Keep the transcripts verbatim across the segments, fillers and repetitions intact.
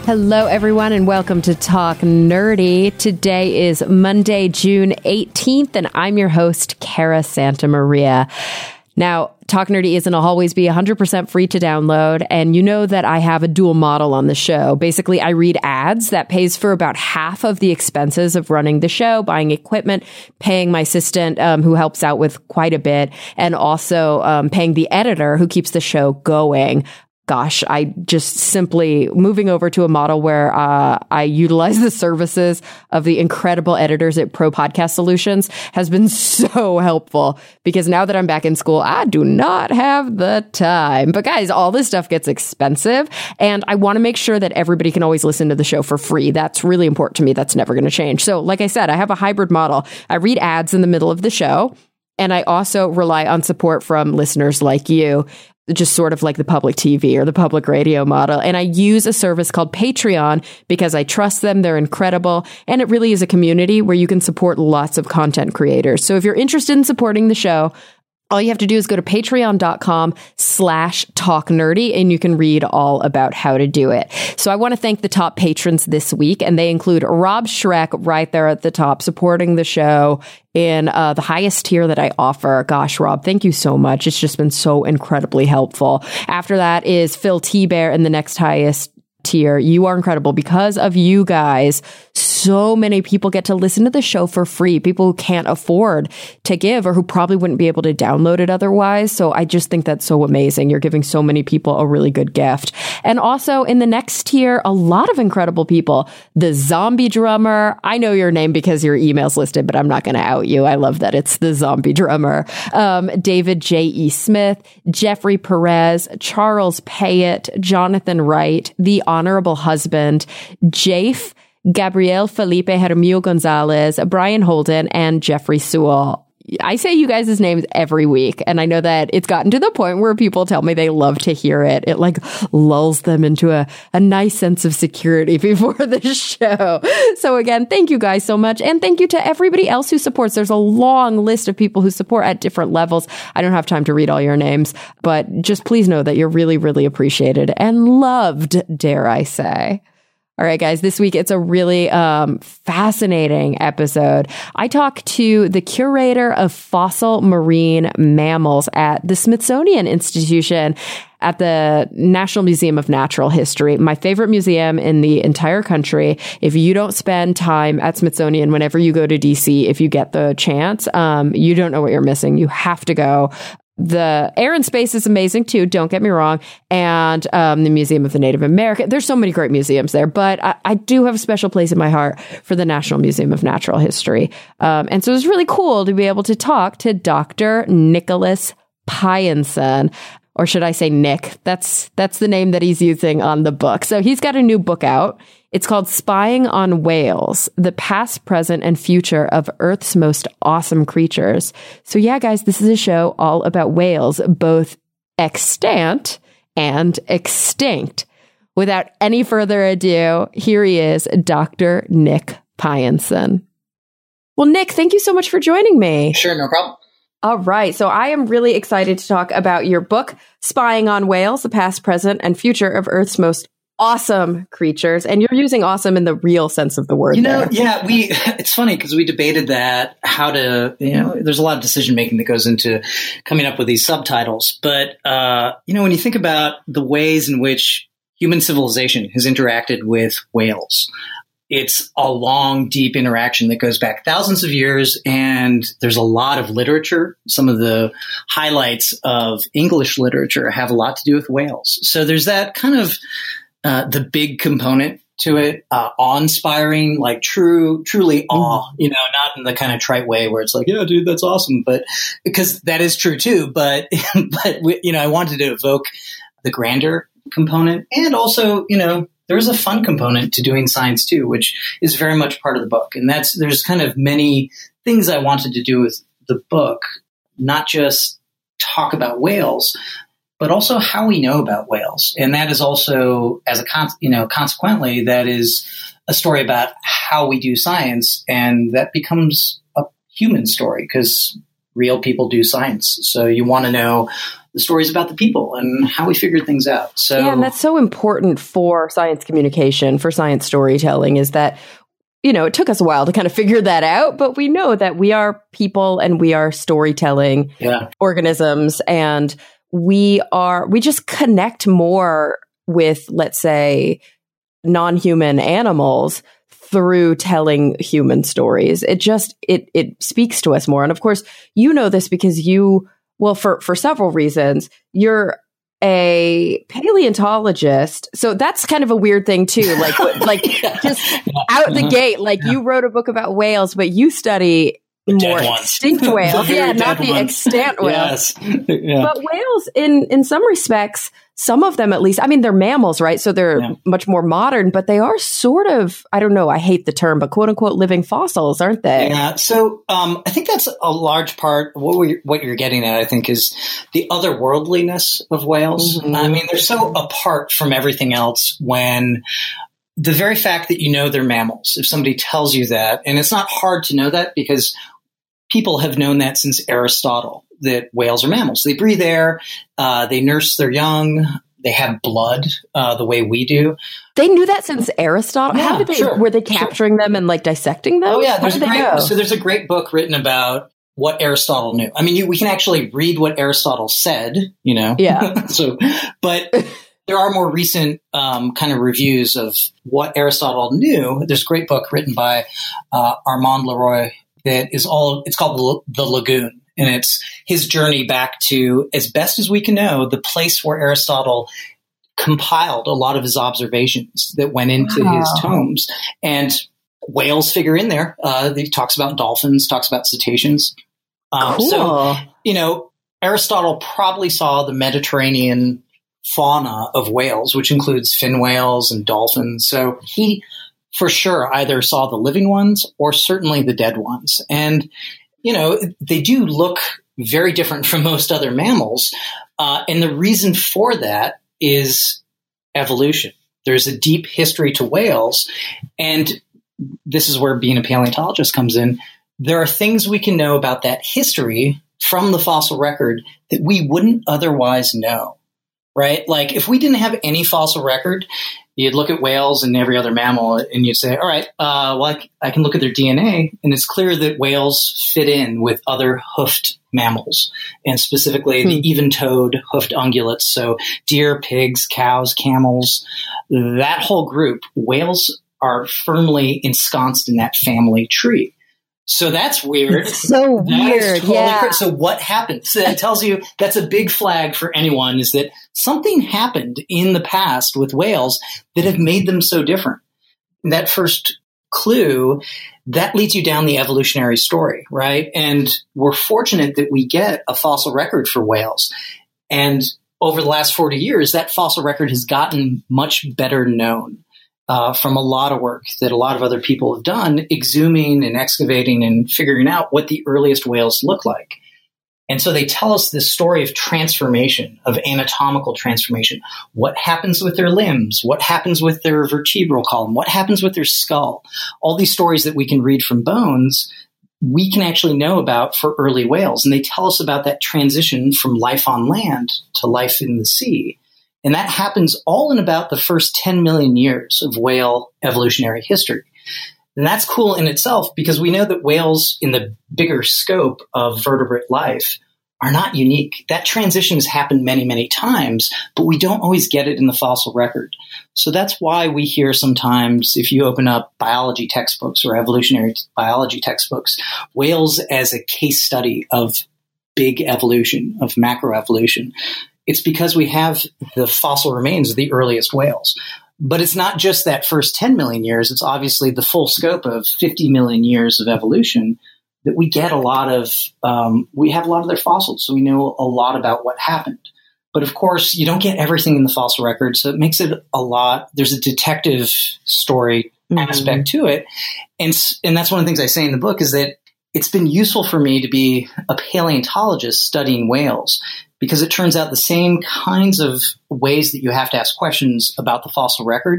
Hello, everyone, and welcome to Talk Nerdy. Today is Monday, June eighteenth, and I'm your host, Cara Santa Maria. Now, Talk Nerdy isn't always be one hundred percent free to download, and you know that I have a dual model on the show. Basically, I read ads that pays for about half of the expenses of running the show, buying equipment, paying my assistant um, who helps out with quite a bit, and also um, paying the editor who keeps the show going. Gosh, I just simply moving over to a model where uh, I utilize the services of the incredible editors at Pro Podcast Solutions has been so helpful, because now that I'm back in school, I do not have the time. But guys, all this stuff gets expensive, and I want to make sure that everybody can always listen to the show for free. That's really important to me. That's never going to change. So like I said, I have a hybrid model. I read ads in the middle of the show, and I also rely on support from listeners like you. Just sort of like the public T V or the public radio model. And I use a service called Patreon because I trust them. They're incredible. And it really is a community where you can support lots of content creators. So if you're interested in supporting the show, all you have to do is go to patreon.com slash talk nerdy, and you can read all about how to do it. So I want to thank the top patrons this week, and they include Rob Schreck right there at the top, supporting the show in uh, the highest tier that I offer. Gosh, Rob, thank you so much. It's just been so incredibly helpful. After that is Phil T-Bear in the next highest tier. You are incredible. Because of you guys, so many people get to listen to the show for free. People who can't afford to give or who probably wouldn't be able to download it otherwise. So I just think that's so amazing. You're giving so many people a really good gift. And also in the next tier, a lot of incredible people. The Zombie Drummer. I know your name because your email's listed, but I'm not going to out you. I love that it's the Zombie Drummer. Um, David J E. Smith, Jeffrey Perez, Charles Payette, Jonathan Wright, The Honorable Husband, Jafe, Gabriel Felipe Hermio Gonzalez, Brian Holden, and Jeffrey Sewell. I say you guys' names every week, and I know that it's gotten to the point where people tell me they love to hear it. It like lulls them into a, a nice sense of security before the show. So again, thank you guys so much. And thank you to everybody else who supports. There's a long list of people who support at different levels. I don't have time to read all your names, but just please know that you're really, really appreciated and loved, dare I say. All right, guys, this week it's a really um, fascinating episode. I talk to the curator of fossil marine mammals at the Smithsonian Institution at the National Museum of Natural History, my favorite museum in the entire country. If you don't spend time at Smithsonian whenever you go to D C, if you get the chance, um, you don't know what you're missing. You have to go. The air and space is amazing too, don't get me wrong. And um, the Museum of the Native American. There's so many great museums there, but I, I do have a special place in my heart for the National Museum of Natural History. Um, and so it was really cool to be able to talk to Doctor Nicholas Pyenson. Or should I say Nick? That's that's the name that he's using on the book. So he's got a new book out. It's called Spying on Whales, the Past, Present, and Future of Earth's Most Awesome Creatures. So yeah, guys, this is a show all about whales, both extant and extinct. Without any further ado, here he is, Doctor Nick Pyenson. Well, Nick, thank you so much for joining me. Sure, no problem. All right. So I am really excited to talk about your book, Spying on Whales, the Past, Present, and Future of Earth's Most Awesome Creatures. And you're using awesome in the real sense of the word. You know, there. yeah, we, it's funny because we debated that, how to, you know, there's a lot of decision making that goes into coming up with these subtitles. But, uh, you know, when you think about the ways in which human civilization has interacted with whales, it's a long, deep interaction that goes back thousands of years, and there's a lot of literature. Some of the highlights of English literature have a lot to do with whales. So there's that kind of uh, the big component to it, uh, awe-inspiring, like true, truly awe, you know, not in the kind of trite way where it's like, yeah, dude, that's awesome. But because that is true too. But, but we, you know, I wanted to evoke the grander component, and also, you know, there's a fun component to doing science too, which is very much part of the book. And that's, there's kind of many things I wanted to do with the book, not just talk about whales, but also how we know about whales. And that is also, as a con- you know, consequently, that is a story about how we do science, and that becomes a human story because real people do science. So you want to know the stories about the people and how we figured things out. So yeah, and that's so important for science communication, for science storytelling, is that, you know, it took us a while to kind of figure that out, but we know that we are people and we are storytelling yeah. organisms, and we are, we just connect more with, let's say, non-human animals through telling human stories. It just, it, it speaks to us more. And of course, you know this because you, well, for, for several reasons, you're a paleontologist. So that's kind of a weird thing too. Like, like yeah. just yeah. out the uh-huh. gate, like yeah. you wrote a book about whales, but you study more extinct whales. yeah, not the ones. extant whales. Yes. yeah. But whales, in, in some respects, some of them at least, I mean, they're mammals, right? So they're yeah. much more modern, but they are sort of, I don't know, I hate the term, but quote unquote living fossils, aren't they? Yeah. So um, I think that's a large part. What we what you're getting at, I think, is the otherworldliness of whales. Mm-hmm. I mean, they're so apart from everything else when the very fact that you know they're mammals, if somebody tells you that, and it's not hard to know that because people have known that since Aristotle, that whales are mammals. They breathe air, uh, they nurse their young, they have blood uh, the way we do. They knew that since Aristotle? Yeah, How did they, sure, were they capturing sure. them and like dissecting them? Oh yeah, How there's a did they great, know? so there's a great book written about what Aristotle knew. I mean, you, we can actually read what Aristotle said, you know? Yeah. so, but there are more recent um, kind of reviews of what Aristotle knew. There's a great book written by uh, Armand Leroy that is all, it's called The Lagoon. And it's his journey back to, as best as we can know, the place where Aristotle compiled a lot of his observations that went into wow. his tomes. And whales figure in there. Uh, he talks about dolphins, talks about cetaceans. Um, cool. So, you know, Aristotle probably saw the Mediterranean fauna of whales, which includes fin whales and dolphins. So he, for sure, either saw the living ones or certainly the dead ones. And, you know, they do look very different from most other mammals. Uh, and the reason for that is evolution. There's a deep history to whales. And this is where being a paleontologist comes in. There are things we can know about that history from the fossil record that we wouldn't otherwise know, right? Like if we didn't have any fossil record, you'd look at whales and every other mammal and you'd say, all right, uh, well, I, c- I can look at their D N A, and it's clear that whales fit in with other hoofed mammals, and specifically hmm. the even-toed hoofed ungulates. So deer, pigs, cows, camels, that whole group, whales are firmly ensconced in that family tree. So that's weird. It's so That weird. totally yeah. crazy. So what happened? So that tells you that's a big flag for anyone, is that something happened in the past with whales that have made them so different. That first clue, that leads you down the evolutionary story, right? And we're fortunate that we get a fossil record for whales. And over the last forty years, that fossil record has gotten much better known. Uh, from a lot of work that a lot of other people have done, exhuming and excavating and figuring out what the earliest whales look like. And so they tell us this story of transformation, of anatomical transformation. What happens with their limbs? What happens with their vertebral column? What happens with their skull? All these stories that we can read from bones, we can actually know about for early whales. And they tell us about that transition from life on land to life in the sea. And that happens all in about the first ten million years of whale evolutionary history. And that's cool in itself because we know that whales in the bigger scope of vertebrate life are not unique. That transition has happened many, many times, but we don't always get it in the fossil record. So that's why we hear sometimes, if you open up biology textbooks or evolutionary biology textbooks, whales as a case study of big evolution, of macroevolution. It's because we have the fossil remains of the earliest whales. But it's not just that first ten million years. It's obviously the full scope of fifty million years of evolution that we get a lot of, um, we have a lot of their fossils. So we know a lot about what happened. But of course, you don't get everything in the fossil record. So it makes it a lot, there's a detective story mm-hmm. aspect to it. And, and that's one of the things I say in the book is that it's been useful for me to be a paleontologist studying whales, because it turns out the same kinds of ways that you have to ask questions about the fossil record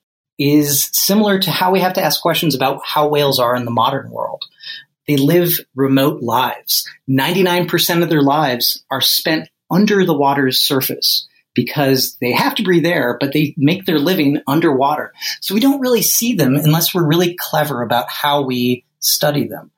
is similar to how we have to ask questions about how whales are in the modern world. They live remote lives. ninety-nine percent of their lives are spent under the water's surface because they have to breathe air, but they make their living underwater. So we don't really see them unless we're really clever about how we study them.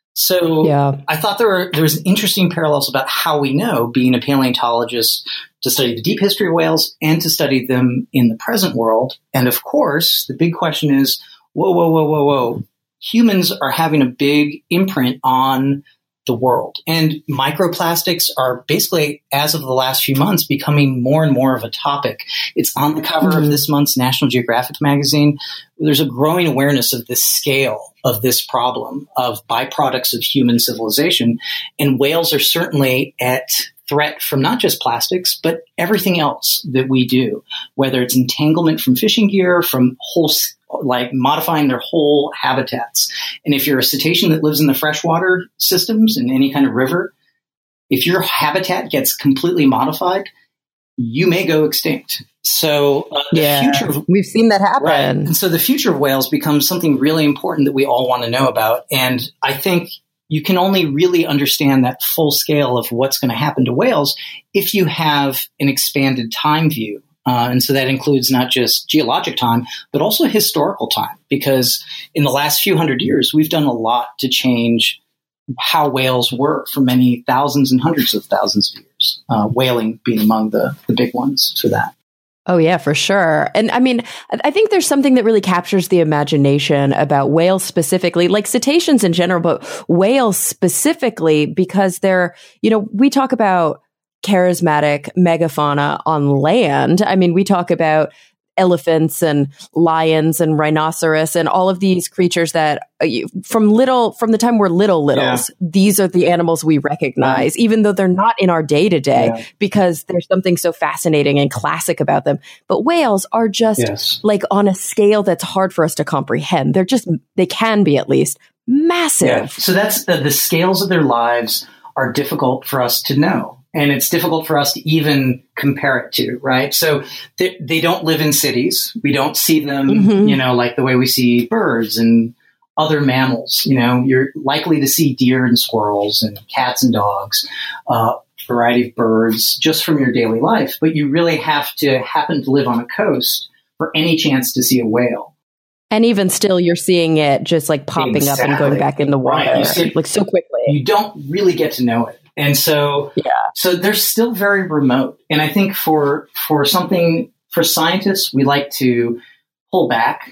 So yeah. I thought there were there was interesting parallels about how we know, being a paleontologist, to study the deep history of whales and to study them in the present world. And of course, the big question is, whoa, whoa, whoa, whoa, whoa. Humans are having a big imprint on the world. And microplastics are basically, as of the last few months, becoming more and more of a topic. It's on the cover mm-hmm. of this month's National Geographic magazine. There's a growing awareness of the scale of this problem of byproducts of human civilization. And whales are certainly at threat from not just plastics, but everything else that we do, whether it's entanglement from fishing gear, from whole like modifying their whole habitats. And if you're a cetacean that lives in the freshwater systems in any kind of river, if your habitat gets completely modified, you may go extinct. So uh, the yeah, future of, we've seen that happen. Right. And so the future of whales becomes something really important that we all want to know about. And I think you can only really understand that full scale of what's going to happen to whales if you have an expanded time view. Uh, and so that includes not just geologic time, but also historical time, because in the last few hundred years, we've done a lot to change how whales were for many thousands and hundreds of thousands of years, uh, whaling being among the, the big ones for that. Oh, yeah, for sure. And I mean, I think there's something that really captures the imagination about whales specifically, like cetaceans in general, but whales specifically, because they're, you know, we talk about charismatic megafauna on land. I mean, we talk about elephants and lions and rhinoceros and all of these creatures that uh, from little, from the time we're little littles, yeah. these are the animals we recognize, yeah. even though they're not in our day to day, because there's something so fascinating and classic about them. But whales are just yes. like on a scale that's hard for us to comprehend. They're just, they can be at least massive. Yeah. So that's the, the scales of their lives are difficult for us to know. And it's difficult for us to even compare it to, right? So they, they don't live in cities. We don't see them, mm-hmm. you know, like the way we see birds and other mammals. You know, you're likely to see deer and squirrels and cats and dogs, uh, variety of birds just from your daily life. But you really have to happen to live on a coast for any chance to see a whale. And even still, you're seeing it just like popping exactly. up and going back in the water, right. see, like so quickly. You don't really get to know it. And so, yeah. so they're still very remote. And I think for, for something, for scientists, we like to pull back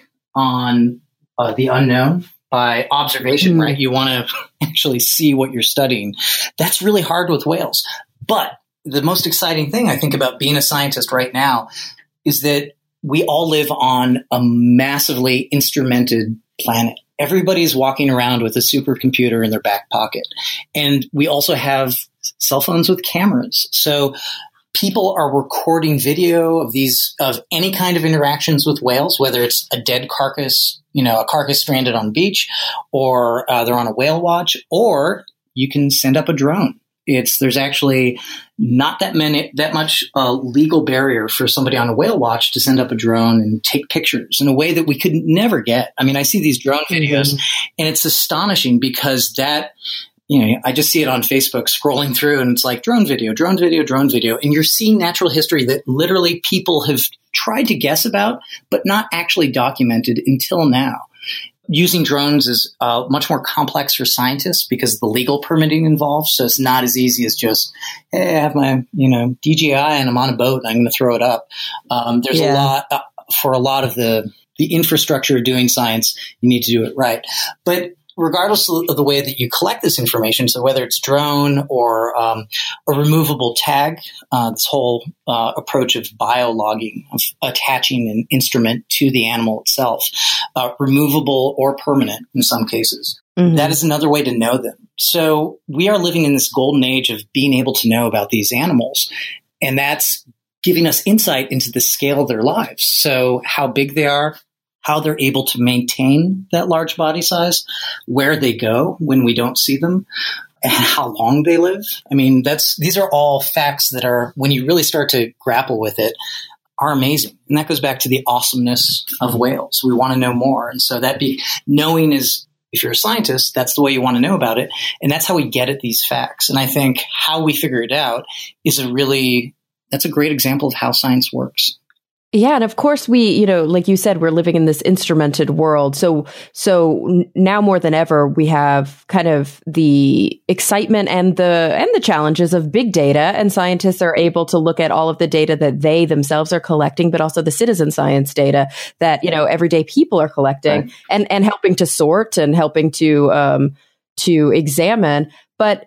on uh, the unknown by observation, mm. right? You want to actually see what you're studying. That's really hard with whales. But the most exciting thing I think about being a scientist right now is that we all live on a massively instrumented planet. Everybody's walking around with a supercomputer in their back pocket. And we also have cell phones with cameras. So people are recording video of these, of any kind of interactions with whales, whether it's a dead carcass, you know, a carcass stranded on beach, or uh, they're on a whale watch, or you can send up a drone. It's, there's actually not that many, that much uh, legal barrier for somebody on a whale watch to send up a drone and take pictures in a way that we could never get. I mean, I see these drone videos mm-hmm. and it's astonishing because that, you know, I just see it on Facebook scrolling through and it's like drone video, drone video, drone video. And you're seeing natural history that literally people have tried to guess about, but not actually documented until now. Using drones is uh, much more complex for scientists because of the legal permitting involved. So it's not as easy as just, hey, I have my, you know, D J I and I'm on a boat and I'm going to throw it up. Um, there's yeah. a lot uh, for a lot of the, the infrastructure of doing science. You need to do it right. But regardless of the way that you collect this information, so whether it's drone or um, a removable tag, uh, this whole uh, approach of biologging, of attaching an instrument to the animal itself, uh, removable or permanent in some cases, mm-hmm. that is another way to know them. So we are living in this golden age of being able to know about these animals, and that's giving us insight into the scale of their lives. So how big they are, how they're able to maintain that large body size, where they go when we don't see them, and how long they live. I mean, that's these are all facts that are, when you really start to grapple with it, are amazing. And that goes back to the awesomeness of whales. We want to know more. And so that be knowing is if you're a scientist, that's the way you want to know about it. And that's how we get at these facts. And I think how we figure it out is a really, that's a great example of how science works. Yeah. And of course we, you know, like you said, we're living in this instrumented world. So, so now more than ever, we have kind of the excitement and the, and the challenges of big data, and scientists are able to look at all of the data that they themselves are collecting, but also the citizen science data that, you know, everyday people are collecting right. and, and helping to sort and helping to, um, to examine. But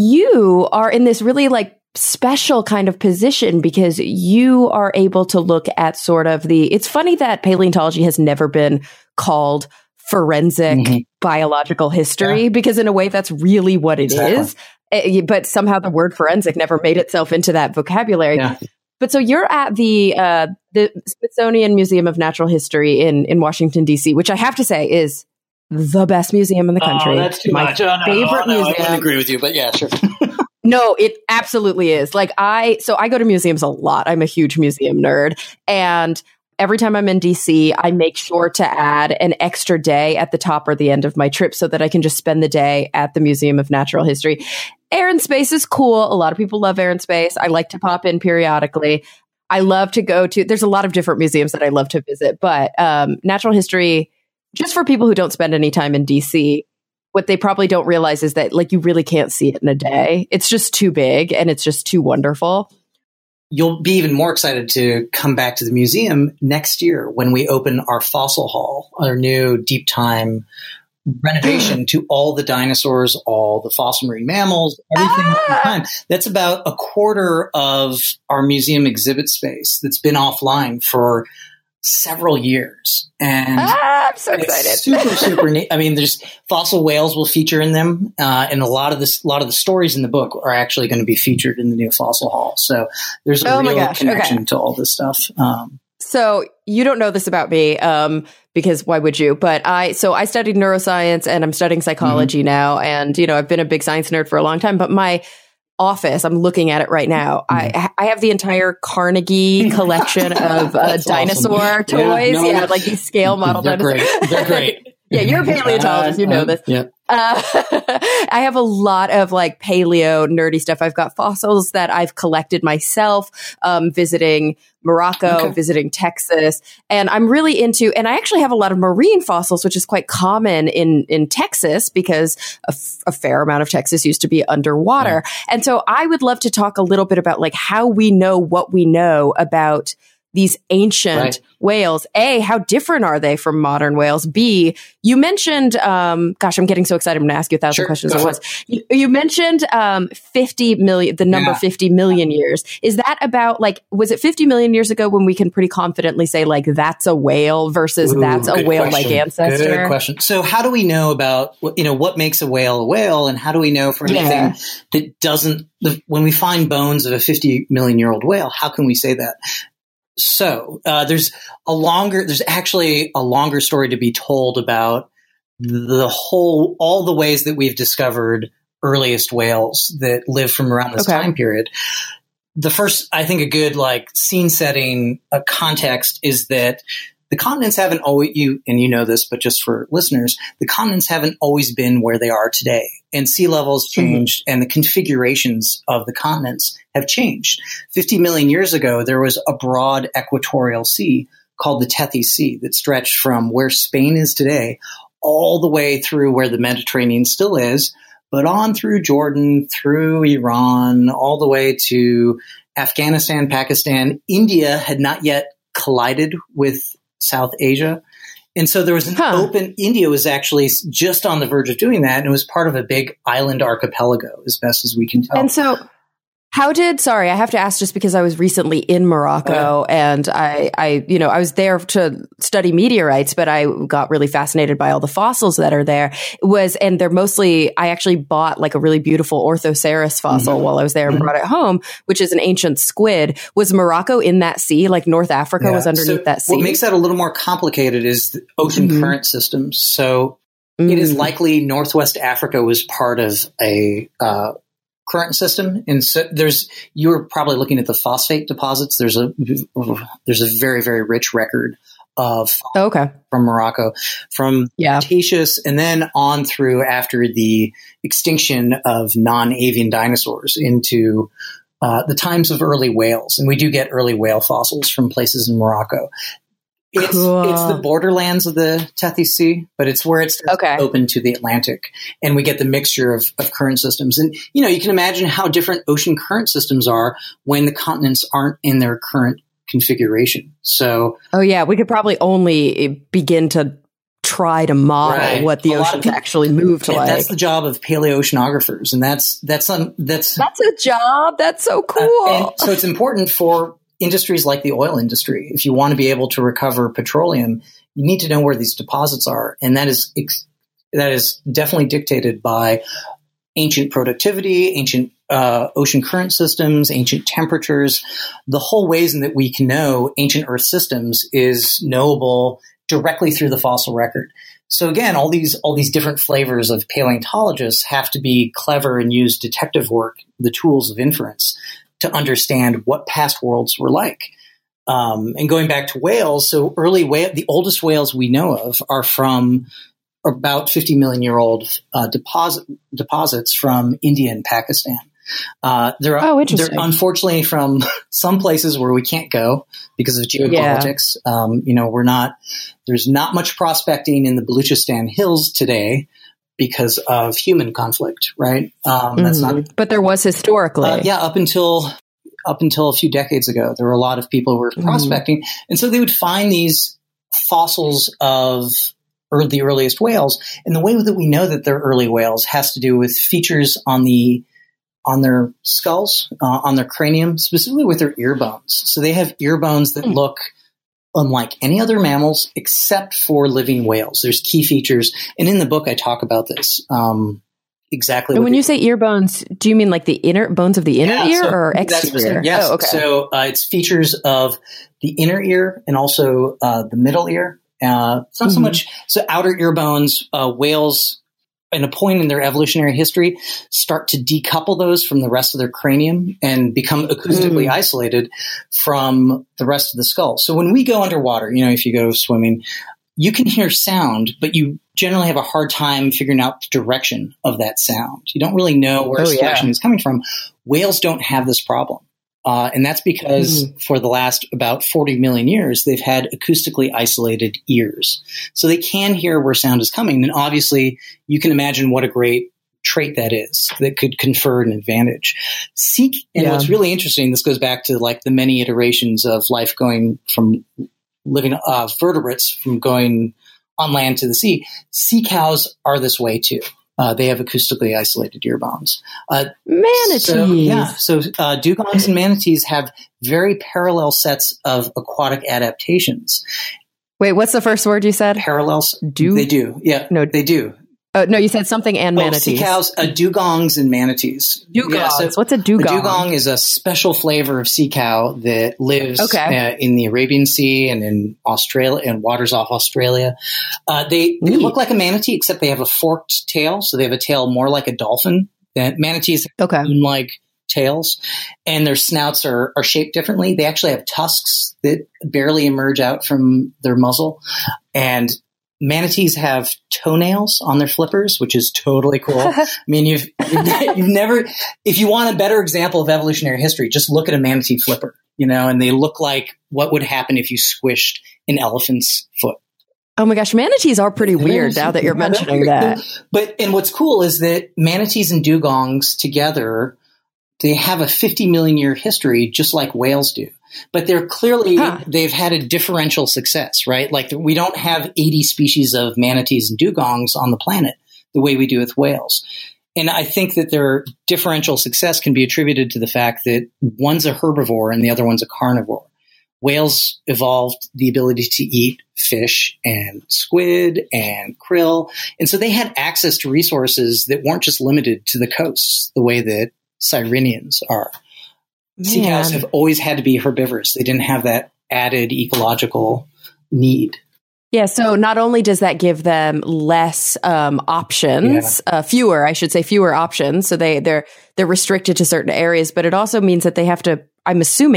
you are in this really like special kind of position because you are able to look at sort of the, it's funny that paleontology has never been called forensic mm-hmm. biological history yeah. because in a way that's really what it exactly. is. But somehow the word forensic never made itself into that vocabulary. Yeah. But so you're at the uh, the Smithsonian Museum of Natural History in, in Washington, D C, which I have to say is the best museum in the country. Oh, that's too My much. Oh, no, favorite oh, no, museum. I wouldn't agree with you, but yeah, sure. No, it absolutely is. Like I, so I go to museums a lot. I'm a huge museum nerd. And every time I'm in D C, I make sure to add an extra day at the top or the end of my trip so that I can just spend the day at the Museum of Natural History. Air and Space is cool. A lot of people love Air and Space. I like to pop in periodically. I love to go to, there's a lot of different museums that I love to visit, but um, Natural History, just for people who don't spend any time in D C, what they probably don't realize is that like you really can't see it in a day. It's just too big and it's just too wonderful. You'll be even more excited to come back to the museum next year when we open our fossil hall, our new deep time renovation to all the dinosaurs, all the fossil marine mammals, everything. Ah! That's about a quarter of our museum exhibit space that's been offline for several years. And ah, I'm so excited. Super, super neat. I mean, there's fossil whales will feature in them. Uh, and a lot of this, a lot of the stories in the book are actually going to be featured in the new fossil hall. So there's a oh real gosh, connection okay. to all this stuff. Um, so you don't know this about me, um, because why would you? But I, so I studied neuroscience and I'm studying psychology mm-hmm. now. And, you know, I've been a big science nerd for a long time, but my office, I'm looking at it right now. Mm-hmm. I I have the entire Carnegie collection of uh, dinosaur awesome. toys. Yeah, no, yeah, like these scale model they're dinosaurs. Great. They're great. Yeah, you're a paleontologist. You know this. Yeah. Uh, I have a lot of like paleo nerdy stuff. I've got fossils that I've collected myself, um, visiting Morocco, okay. visiting Texas. And I'm really into, and I actually have a lot of marine fossils, which is quite common in, in Texas because a, f- a fair amount of Texas used to be underwater. Yeah. And so I would love to talk a little bit about like how we know what we know about these ancient right. whales. A, how different are they from modern whales? B, you mentioned, um, gosh, I'm getting so excited. I'm going to ask you a thousand sure. questions at once. You, you mentioned um, fifty million, the number yeah. fifty million years. Is that about like, was it fifty million years ago when we can pretty confidently say like that's a whale versus Ooh, that's a whale-like ancestor? Good question. So how do we know about, you know, what makes a whale a whale, and how do we know for anything yeah. that doesn't, when we find bones of a fifty million year old whale, how can we say that? So uh, there's a longer, there's actually a longer story to be told about the whole, all the ways that we've discovered earliest whales that live from around this okay. time period. The first, I think a good like scene setting uh, context is that the continents haven't always, you, and you know this, but just for listeners, the continents haven't always been where they are today. And sea levels changed mm-hmm. and the configurations of the continents have changed. fifty million years ago, there was a broad equatorial sea called the Tethys Sea that stretched from where Spain is today all the way through where the Mediterranean still is, but on through Jordan, through Iran, all the way to Afghanistan, Pakistan. India had not yet collided with South Asia. And so there was an huh. open, India was actually just on the verge of doing that. And it was part of a big island archipelago as best as we can tell. And so how did, sorry, I have to ask just because I was recently in Morocco uh, and I, I, you know, I was there to study meteorites, but I got really fascinated by all the fossils that are there. It was, and they're mostly, I actually bought like a really beautiful Orthoceras fossil mm-hmm. while I was there and mm-hmm. brought it home, which is an ancient squid. Was Morocco in that sea? Like North Africa yeah. was underneath so that sea? What makes that a little more complicated is the ocean mm-hmm. current systems. So mm-hmm. it is likely Northwest Africa was part of a, uh, current system. And so there's, you were probably looking at the phosphate deposits. There's a, there's a very, very rich record of Oh, okay. from Morocco, from Yeah. Cretaceous, and then on through after the extinction of non-avian dinosaurs into uh, the times of early whales. And we do get early whale fossils from places in Morocco. It's, Cool. it's the borderlands of the Tethys Sea, but it's where it's Okay. open to the Atlantic. And we get the mixture of, of current systems. And, you know, you can imagine how different ocean current systems are when the continents aren't in their current configuration. So, Oh, yeah. We could probably only begin to try to model Right. what the A lot of oceans people- actually moved and like. that's the job of paleoceanographers. And that's, that's, um, that's, That's a job. That's so cool. Uh, and so it's important for industries like the oil industry. If you want to be able to recover petroleum, you need to know where these deposits are. And that is, ex- that is definitely dictated by ancient productivity, ancient uh, ocean current systems, ancient temperatures. The whole ways in that we can know ancient Earth systems is knowable directly through the fossil record. So again, all these all these different flavors of paleontologists have to be clever and use detective work, the tools of inference, to understand what past worlds were like. Um, and going back to whales, so early whale, the oldest whales we know of are from about fifty million year old uh, deposit deposits from India and Pakistan. Uh, they're, Oh, interesting. they're unfortunately from some places where we can't go because of geopolitics. Yeah. Um, you know, we're not, there's not much prospecting in the Baluchistan hills today because of human conflict, right? Um, that's Mhm. not, but there was historically. uh, yeah, up until, up until a few decades ago, there were a lot of people who were Mhm. prospecting. And so they would find these fossils of or the earliest whales. And the way that we know that they're early whales has to do with features on the on their skulls, uh, on their cranium, specifically with their ear bones. So they have ear bones that Mm. look unlike any other mammals except for living whales. There's key features. And in the book, I talk about this um, exactly. And what when the- you say ear bones, do you mean like the inner bones of the inner Yeah, ear so or that's- exterior? Yes. Oh, okay. So uh, it's features of the inner ear and also uh, the middle ear. Uh, it's not so Mhm. much so outer ear bones. Uh, whales, in a point in their evolutionary history, start to decouple those from the rest of their cranium and become acoustically Mm. isolated from the rest of the skull. So when we go underwater, you know, if you go swimming, you can hear sound, but you generally have a hard time figuring out the direction of that sound. You don't really know where Oh, selection yeah. is coming from. Whales don't have this problem. Uh, and that's because Mm. for the last about forty million years, they've had acoustically isolated ears. So they can hear where sound is coming. And obviously, you can imagine what a great trait that is that could confer an advantage. Seek, and Yeah. what's really interesting, this goes back to like the many iterations of life going from living uh, vertebrates from going on land to the sea. Sea cows are this way too. Uh, they have acoustically isolated ear bones. Uh, Manatees. So, yeah. So uh, dugongs and manatees have very parallel sets of aquatic adaptations. Wait, what's the first word you said? Parallels? Do- They do. Yeah. No. They do. Oh, no, you said something and Well, manatees. sea cows, uh, dugongs and manatees. Dugongs. Yeah, so What's a a dugong? dugong is a special flavor of sea cow that lives Okay. uh, in the Arabian Sea and in Australia and waters off Australia. Uh, they, they Neat. look like a manatee, except they have a forked tail. So they have a tail more like a dolphin. Than manatees Okay. have like tails, and their snouts are, are shaped differently. They actually have tusks that barely emerge out from their muzzle. And manatees have toenails on their flippers, which is totally cool. I mean, you've, you've never, if you want a better example of evolutionary history, just look at a manatee flipper, you know, and they look like what would happen if you squished an elephant's foot. Oh my gosh, manatees are pretty weird now that you're Yeah, they're mentioning weird. that. But, and what's cool is that manatees and dugongs together, they have a fifty million year history, just like whales do. But they're clearly, Huh. they've had a differential success, right? Like we don't have eighty species of manatees and dugongs on the planet the way we do with whales. And I think that their differential success can be attributed to the fact that one's a herbivore and the other one's a carnivore. Whales evolved the ability to eat fish and squid and krill. And so they had access to resources that weren't just limited to the coasts the way that Sirenians are. Sea cows Man. have always had to be herbivorous. They didn't have that added ecological need. Yeah, so not only does that give them less um, options, uh, fewer, I should say, fewer options. So they they're they're restricted to certain areas, but it also means that they have to, I'm assuming,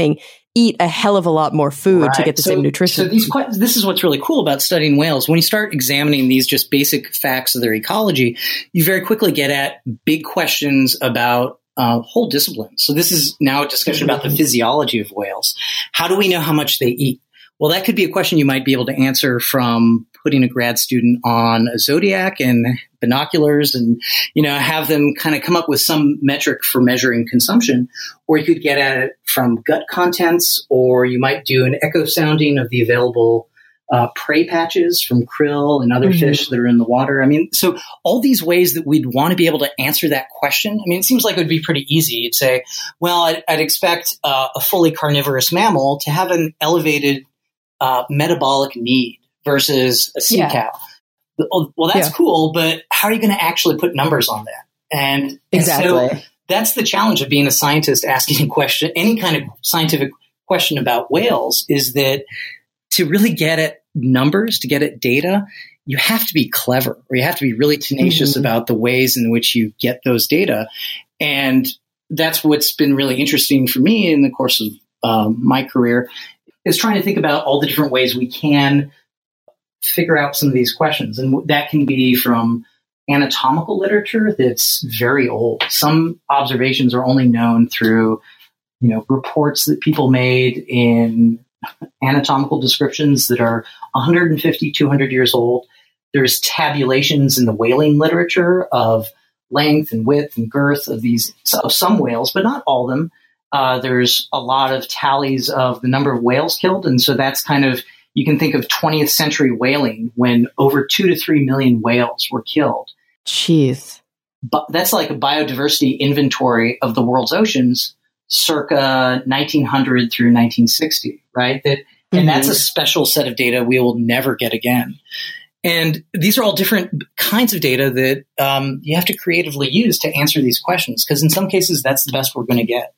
eat a hell of a lot more food right. to get the so, same nutrition. So these this is what's really cool about studying whales. When you start examining these just basic facts of their ecology, you very quickly get at big questions about uh, whole disciplines. So this is now a discussion about the physiology of whales. How do we know how much they eat? Well, that could be a question you might be able to answer from putting a grad student on a Zodiac and binoculars and, you know, have them kind of come up with some metric for measuring consumption. Or you could get at it from gut contents, or you might do an echo sounding of the available uh, prey patches from krill and other mm-hmm. fish that are in the water. I mean, so all these ways that we'd want to be able to answer that question. I mean, it seems like it would be pretty easy. You'd say, well, I'd, I'd expect uh, a fully carnivorous mammal to have an elevated uh, metabolic need versus a sea yeah. cow. Well, that's yeah. cool, but how are you going to actually put numbers on that? And, exactly. and so that's the challenge of being a scientist asking a question, any kind of scientific question about whales, is that to really get at numbers, to get at data, you have to be clever, or you have to be really tenacious mm-hmm. about the ways in which you get those data. And that's what's been really interesting for me in the course of um, my career, is trying to think about all the different ways we can figure out some of these questions. And that can be from anatomical literature that's very old. Some observations are only known through, you know, reports that people made in anatomical descriptions that are one hundred fifty, two hundred years old. There's tabulations in the whaling literature of length and width and girth of these, of some whales, but not all of them. Uh, there's a lot of tallies of the number of whales killed. And so that's kind of, you can think of twentieth century whaling when over two to three million whales were killed. Jeez. But that's like a biodiversity inventory of the world's oceans circa nineteen hundred through nineteen sixty, right? That, mm-hmm. And that's a special set of data we will never get again. And these are all different kinds of data that um, you have to creatively use to answer these questions, because in some cases, that's the best we're going to get.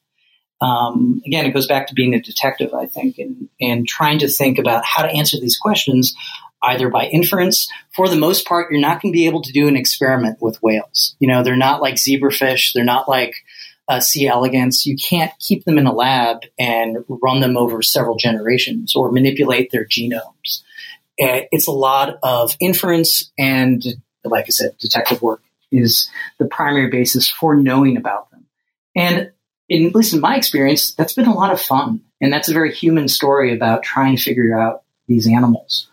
Um, again, it goes back to being a detective, I think, and, and trying to think about how to answer these questions, either by inference. For the most part, you're not going to be able to do an experiment with whales. You know, they're not like zebrafish. They're not like uh, C. elegans. You can't keep them in a lab and run them over several generations or manipulate their genomes. It's a lot of inference, and like I said, detective work is the primary basis for knowing about them. And in, at least in my experience, that's been a lot of fun. And that's a very human story about trying to figure out these animals.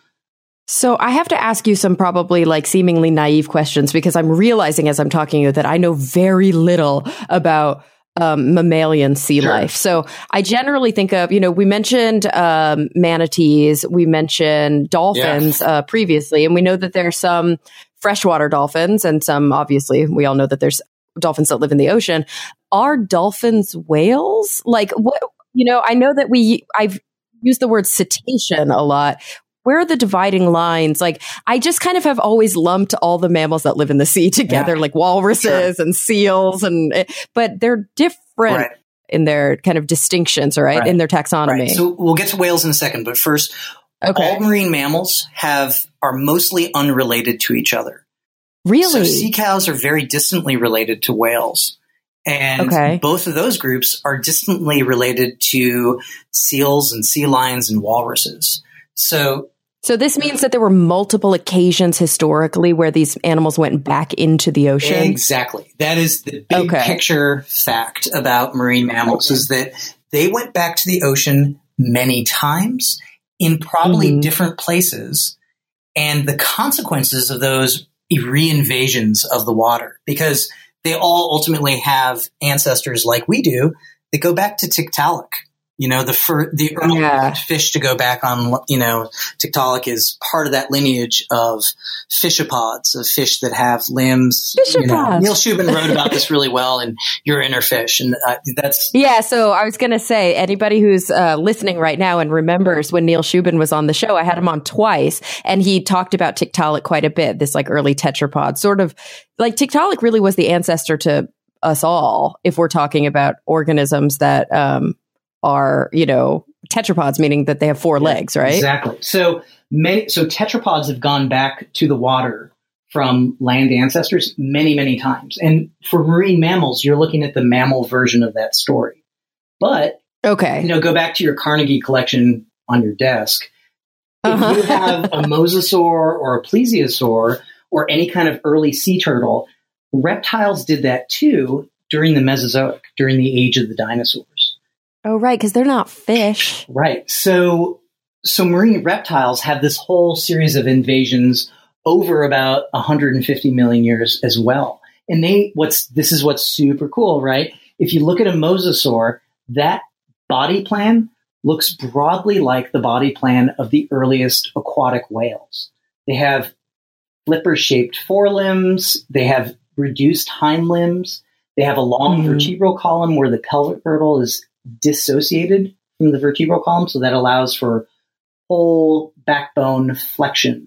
So I have to ask you some probably like seemingly naive questions, because I'm realizing as I'm talking to you that I know very little about um, mammalian sea sure. life. So I generally think of, you know, we mentioned um, manatees, we mentioned dolphins yeah. uh, previously, and we know that there's some freshwater dolphins and some, obviously, we all know that there's dolphins that live in the ocean. Are dolphins whales? Like, what, you know, I know that we, I've used the word cetacean a lot. Where are the dividing lines? Like, I just kind of have always lumped all the mammals that live in the sea together, yeah. like walruses sure. and seals, and but they're different right. in their kind of distinctions, right? right. In their taxonomy. Right. So we'll get to whales in a second, but first, okay. all marine mammals have are mostly unrelated to each other. Really? So sea cows are very distantly related to whales. And okay. both of those groups are distantly related to seals and sea lions and walruses. So, so this means that there were multiple occasions historically where these animals went back into the ocean? Exactly. That is the big okay. picture fact about marine mammals, okay. is that they went back to the ocean many times in probably mm-hmm. different places, and the consequences of those reinvasions of the water, because they all ultimately have ancestors like we do that go back to Tiktaalik. You know, the fir- the early yeah. fish to go back on, you know, Tiktaalik is part of that lineage of fishopods, of fish that have limbs. Fishopods. You know, Neil Shubin wrote about this really well in Your Inner Fish. And uh, that's... Yeah, so I was going to say, anybody who's uh, listening right now and remembers when Neil Shubin was on the show, I had him on twice, and he talked about Tiktaalik quite a bit, this like early tetrapod. Sort of, like Tiktaalik really was the ancestor to us all, if we're talking about organisms that... um are, you know, tetrapods, meaning that they have four yeah, legs, right? Exactly. So, many, so tetrapods have gone back to the water from land ancestors many, many times. And for marine mammals, you're looking at the mammal version of that story. But Okay. You know, go back to your Carnegie collection on your desk. Uh-huh. If you have a mosasaur or a plesiosaur or any kind of early sea turtle, reptiles did that too during the Mesozoic, during the age of the dinosaurs. Oh, right, because they're not fish. Right. So, so marine reptiles have this whole series of invasions over about one hundred fifty million years as well. And they, what's, this is what's super cool, right? If you look at a mosasaur, that body plan looks broadly like the body plan of the earliest aquatic whales. They have flipper-shaped forelimbs. They have reduced hind limbs. They have a long mm. vertebral column where the pelvic girdle is dissociated from the vertebral column, so that allows for whole backbone flexion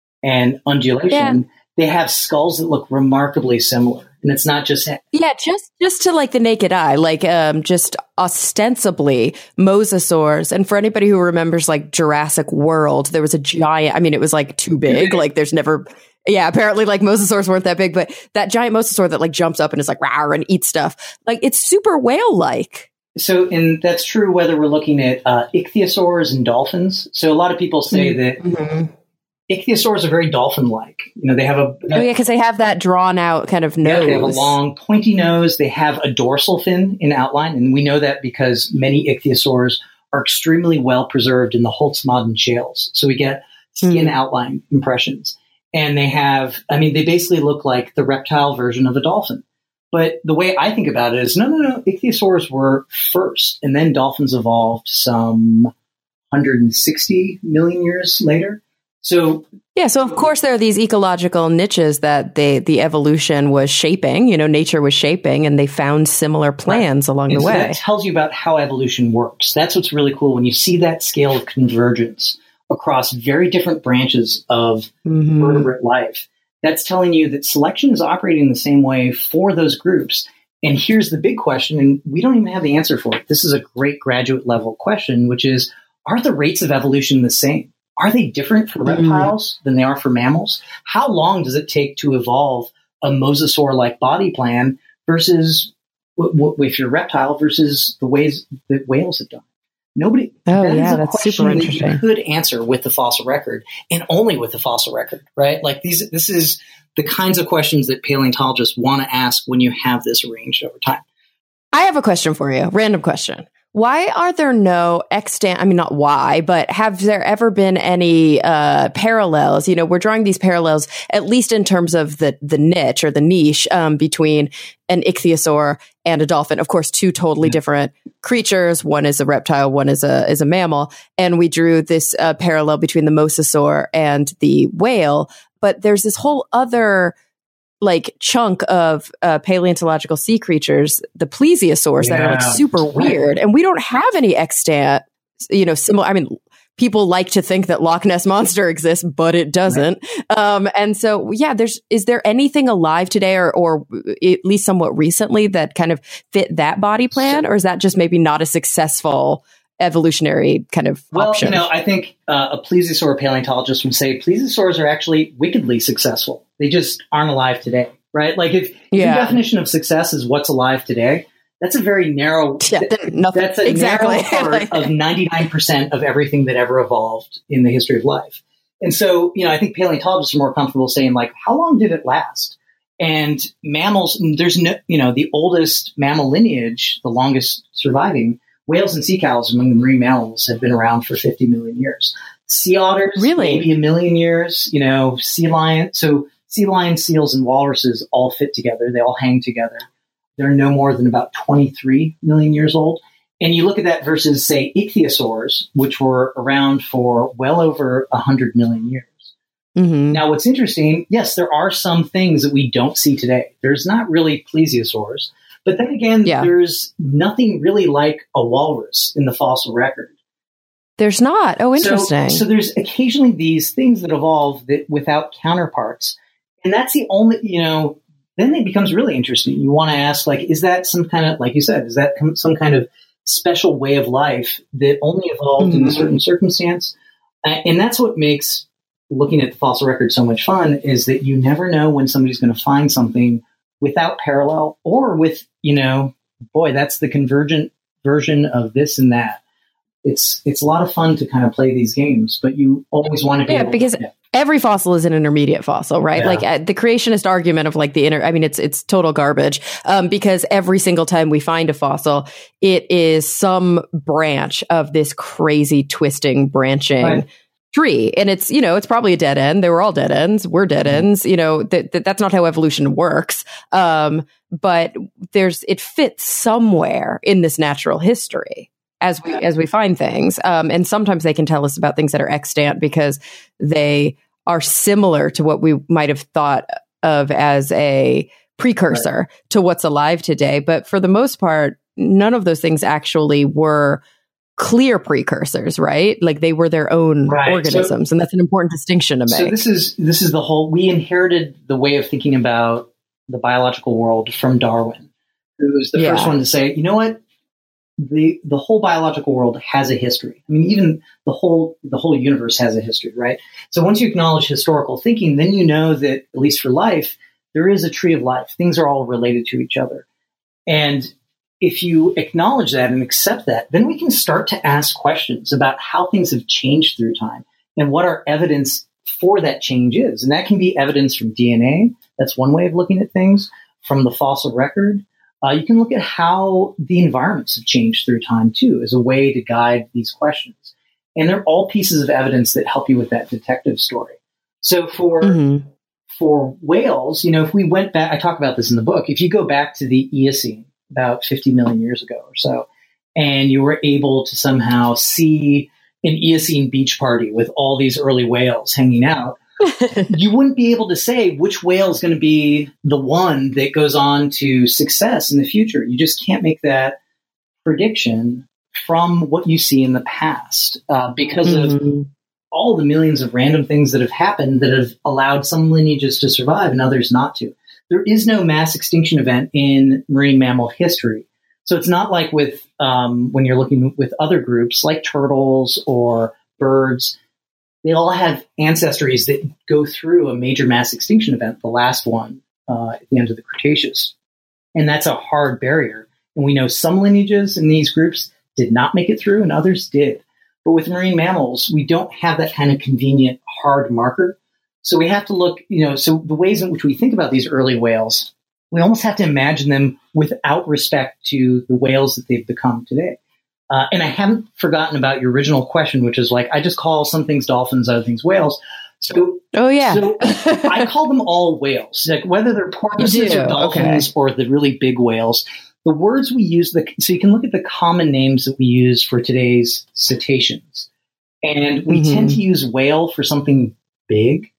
and undulation. Yeah. They have skulls that look remarkably similar. And it's not just yeah, just just to like the naked eye, like um, just ostensibly mosasaurs. And for anybody who remembers like Jurassic World, there was a giant. I mean, it was like too big. Like there's never. Yeah, apparently like mosasaurs weren't that big, but that giant mosasaur that like jumps up and is like rawr and eats stuff. Like it's super whale like. So, and that's true whether we're looking at uh, ichthyosaurs and dolphins. So a lot of people say mm-hmm. that. Mm-hmm. Ichthyosaurs are very dolphin-like. You know, they have a... Oh, yeah, because they have that drawn-out kind of nose. Yeah, they have a long, pointy nose. They have a dorsal fin in outline, and we know that because many ichthyosaurs are extremely well-preserved in the Holzmaden shales. So we get skin mm. outline impressions. And they have... I mean, they basically look like the reptile version of a dolphin. But the way I think about it is, no, no, no, ichthyosaurs were first, and then dolphins evolved some one hundred sixty million years later. So yeah, so of course there are these ecological niches that they the evolution was shaping, you know, nature was shaping, and they found similar plans right. along and the so way. That tells you about how evolution works. That's what's really cool when you see that scale of convergence across very different branches of mm-hmm. vertebrate life. That's telling you that selection is operating the same way for those groups. And here's the big question, and we don't even have the answer for it. This is a great graduate level question, which is, are the rates of evolution the same? Are they different for reptiles mm. than they are for mammals? How long does it take to evolve a mosasaur-like body plan versus, w- w- if you're a reptile, versus the ways that whales have done? Nobody. Oh, that yeah, is a that's question super interesting. That you could answer with the fossil record, and only with the fossil record, right? Like these, this is the kinds of questions that paleontologists want to ask when you have this arranged over time. I have a question for you. Random question. Why are there no extant, I mean, not why, but have there ever been any uh, parallels? You know, we're drawing these parallels, at least in terms of the the niche or the niche um, between an ichthyosaur and a dolphin. Of course, two totally yeah. different creatures. One is a reptile, one is a is a mammal. And we drew this uh, parallel between the mosasaur and the whale. But there's this whole other like chunk of uh, paleontological sea creatures, the plesiosaurs yeah. that are like super weird. And we don't have any extant, you know, similar. I mean, people like to think that Loch Ness Monster exists, but it doesn't. Right. Um, and so, yeah, there's, is there anything alive today or, or at least somewhat recently that kind of fit that body plan? Or is that just maybe not a successful evolutionary kind of well, option? You know, I think uh, a plesiosaur paleontologist would say plesiosaurs are actually wickedly successful. They just aren't alive today, right? Like if, yeah. if your definition of success is what's alive today, that's a very narrow, yeah, nothing, that's a exactly. narrow part of ninety-nine percent of everything that ever evolved in the history of life. And so, you know, I think paleontologists are more comfortable saying like, how long did it last? And mammals, there's no, you know, the oldest mammal lineage, the longest surviving, whales and sea cows among the marine mammals have been around for fifty million years. Sea otters, really? maybe a million years, you know, sea lion. So sea lions, seals, and walruses all fit together. They all hang together. They're no more than about twenty-three million years old. And you look at that versus, say, ichthyosaurs, which were around for well over one hundred million years. Mm-hmm. Now, what's interesting, yes, there are some things that we don't see today. There's not really plesiosaurs. But then again, yeah. there's nothing really like a walrus in the fossil record. There's not. Oh, interesting. So, so there's occasionally these things that evolve that without counterparts. And that's the only, you know, then it becomes really interesting. You want to ask, like, is that some kind of, like you said, is that some kind of special way of life that only evolved mm-hmm. in a certain circumstance? Uh, and that's what makes looking at the fossil record so much fun, is that you never know when somebody's going to find something without parallel or with, you know, boy, that's the convergent version of this and that. It's it's a lot of fun to kind of play these games, but you always want to be yeah, able because to, yeah. every fossil is an intermediate fossil, right? Yeah. Like uh, the creationist argument of like the inner, I mean, it's it's total garbage um, because every single time we find a fossil, it is some branch of this crazy twisting, branching Right. tree. And it's, you know, it's probably a dead end. They were all dead ends. We're dead Mm-hmm. ends. You know, that th- that's not how evolution works. Um, but there's, it fits somewhere in this natural history as we, as we find things. Um, and sometimes they can tell us about things that are extant because they are similar to what we might have thought of as a precursor right. to what's alive today. But for the most part, none of those things actually were clear precursors, right? Like they were their own right. organisms. So, and that's an important distinction to make. So this is, this is the whole, we inherited the way of thinking about the biological world from Darwin, who was the yeah. first one to say, you know what? The the whole biological world has a history. I mean, even the whole the whole universe has a history, right? So once you acknowledge historical thinking, then you know that, at least for life, there is a tree of life. Things are all related to each other. And if you acknowledge that and accept that, then we can start to ask questions about how things have changed through time and what our evidence for that change is. And that can be evidence from D N A. That's one way of looking at things. From the fossil record. Uh, you can look at how the environments have changed through time, too, as a way to guide these questions. And they're all pieces of evidence that help you with that detective story. So for mm-hmm. for whales, you know, if we went back, I talk about this in the book, if you go back to the Eocene, about fifty million years ago or so, and you were able to somehow see an Eocene beach party with all these early whales hanging out, you wouldn't be able to say which whale is going to be the one that goes on to success in the future. You just can't make that prediction from what you see in the past uh, because mm-hmm. of all the millions of random things that have happened that have allowed some lineages to survive and others not to. There is no mass extinction event in marine mammal history. So it's not like with um, when you're looking with other groups like turtles or birds. They all have ancestries that go through a major mass extinction event, the last one uh, at the end of the Cretaceous. And that's a hard barrier. And we know some lineages in these groups did not make it through and others did. But with marine mammals, we don't have that kind of convenient hard marker. So we have to look, you know, so the ways in which we think about these early whales, we almost have to imagine them without respect to the whales that they've become today. Uh, and I haven't forgotten about your original question, which is like, I just call some things dolphins, other things whales. So, oh yeah, so I call them all whales, like whether they're porpoises or dolphins okay. or the really big whales. The words we use, the, so you can look at the common names that we use for today's cetaceans, and we mm-hmm. tend to use whale for something big,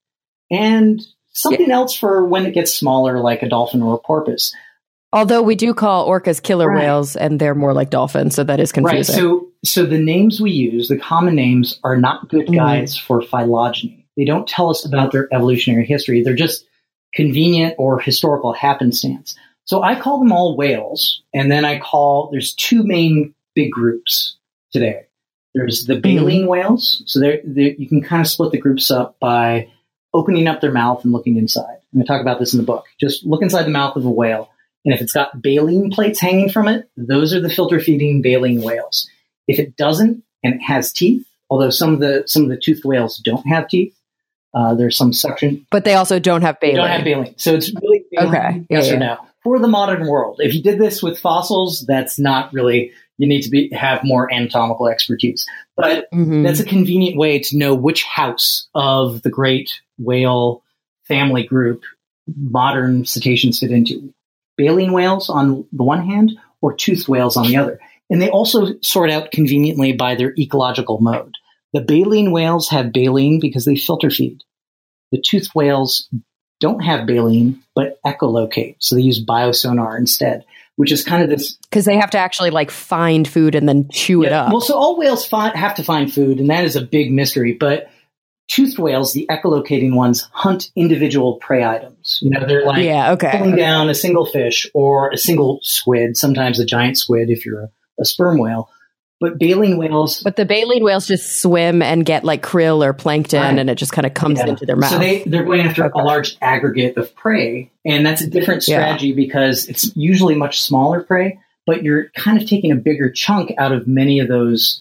and something yeah. else for when it gets smaller, like a dolphin or a porpoise. Although we do call orcas killer right. whales, and they're more like dolphins, so that is confusing. Right. So, so the names we use, the common names, are not good guides mm-hmm. for phylogeny. They don't tell us about their evolutionary history. They're just convenient or historical happenstance. So I call them all whales, and then I call, there's two main big groups today. There's the baleen mm-hmm. whales. So they're, they're, you can kind of split the groups up by opening up their mouth and looking inside. And I talk about this in the book. Just look inside the mouth of a whale. And if it's got baleen plates hanging from it, those are the filter-feeding baleen whales. If it doesn't and it has teeth, although some of the some of the toothed whales don't have teeth, uh, there's some suction. But they also don't have baleen. They don't have baleen. So it's really baleen, okay. yes yeah, or no. For the modern world, if you did this with fossils, that's not really, you need to be have more anatomical expertise. But mm-hmm. that's a convenient way to know which house of the great whale family group modern cetaceans fit into. Baleen whales on the one hand or toothed whales on the other. And they also sort out conveniently by their ecological mode. The baleen whales have baleen because they filter feed. The toothed whales don't have baleen, but echolocate. So they use biosonar instead, which is kind of this... Because they have to actually like find food and then chew yeah, it up. Well, so all whales fi- have to find food, and that is a big mystery. But toothed whales, the echolocating ones, hunt individual prey items. You know, they're like yeah, okay. pulling okay. down a single fish or a single squid, sometimes a giant squid if you're a, a sperm whale. But baleen whales... But the baleen whales just swim and get like krill or plankton, right. and it just kind of comes yeah. into their mouth. So they, they're going after okay. a large aggregate of prey, and that's a different strategy yeah. because it's usually much smaller prey, but you're kind of taking a bigger chunk out of many of those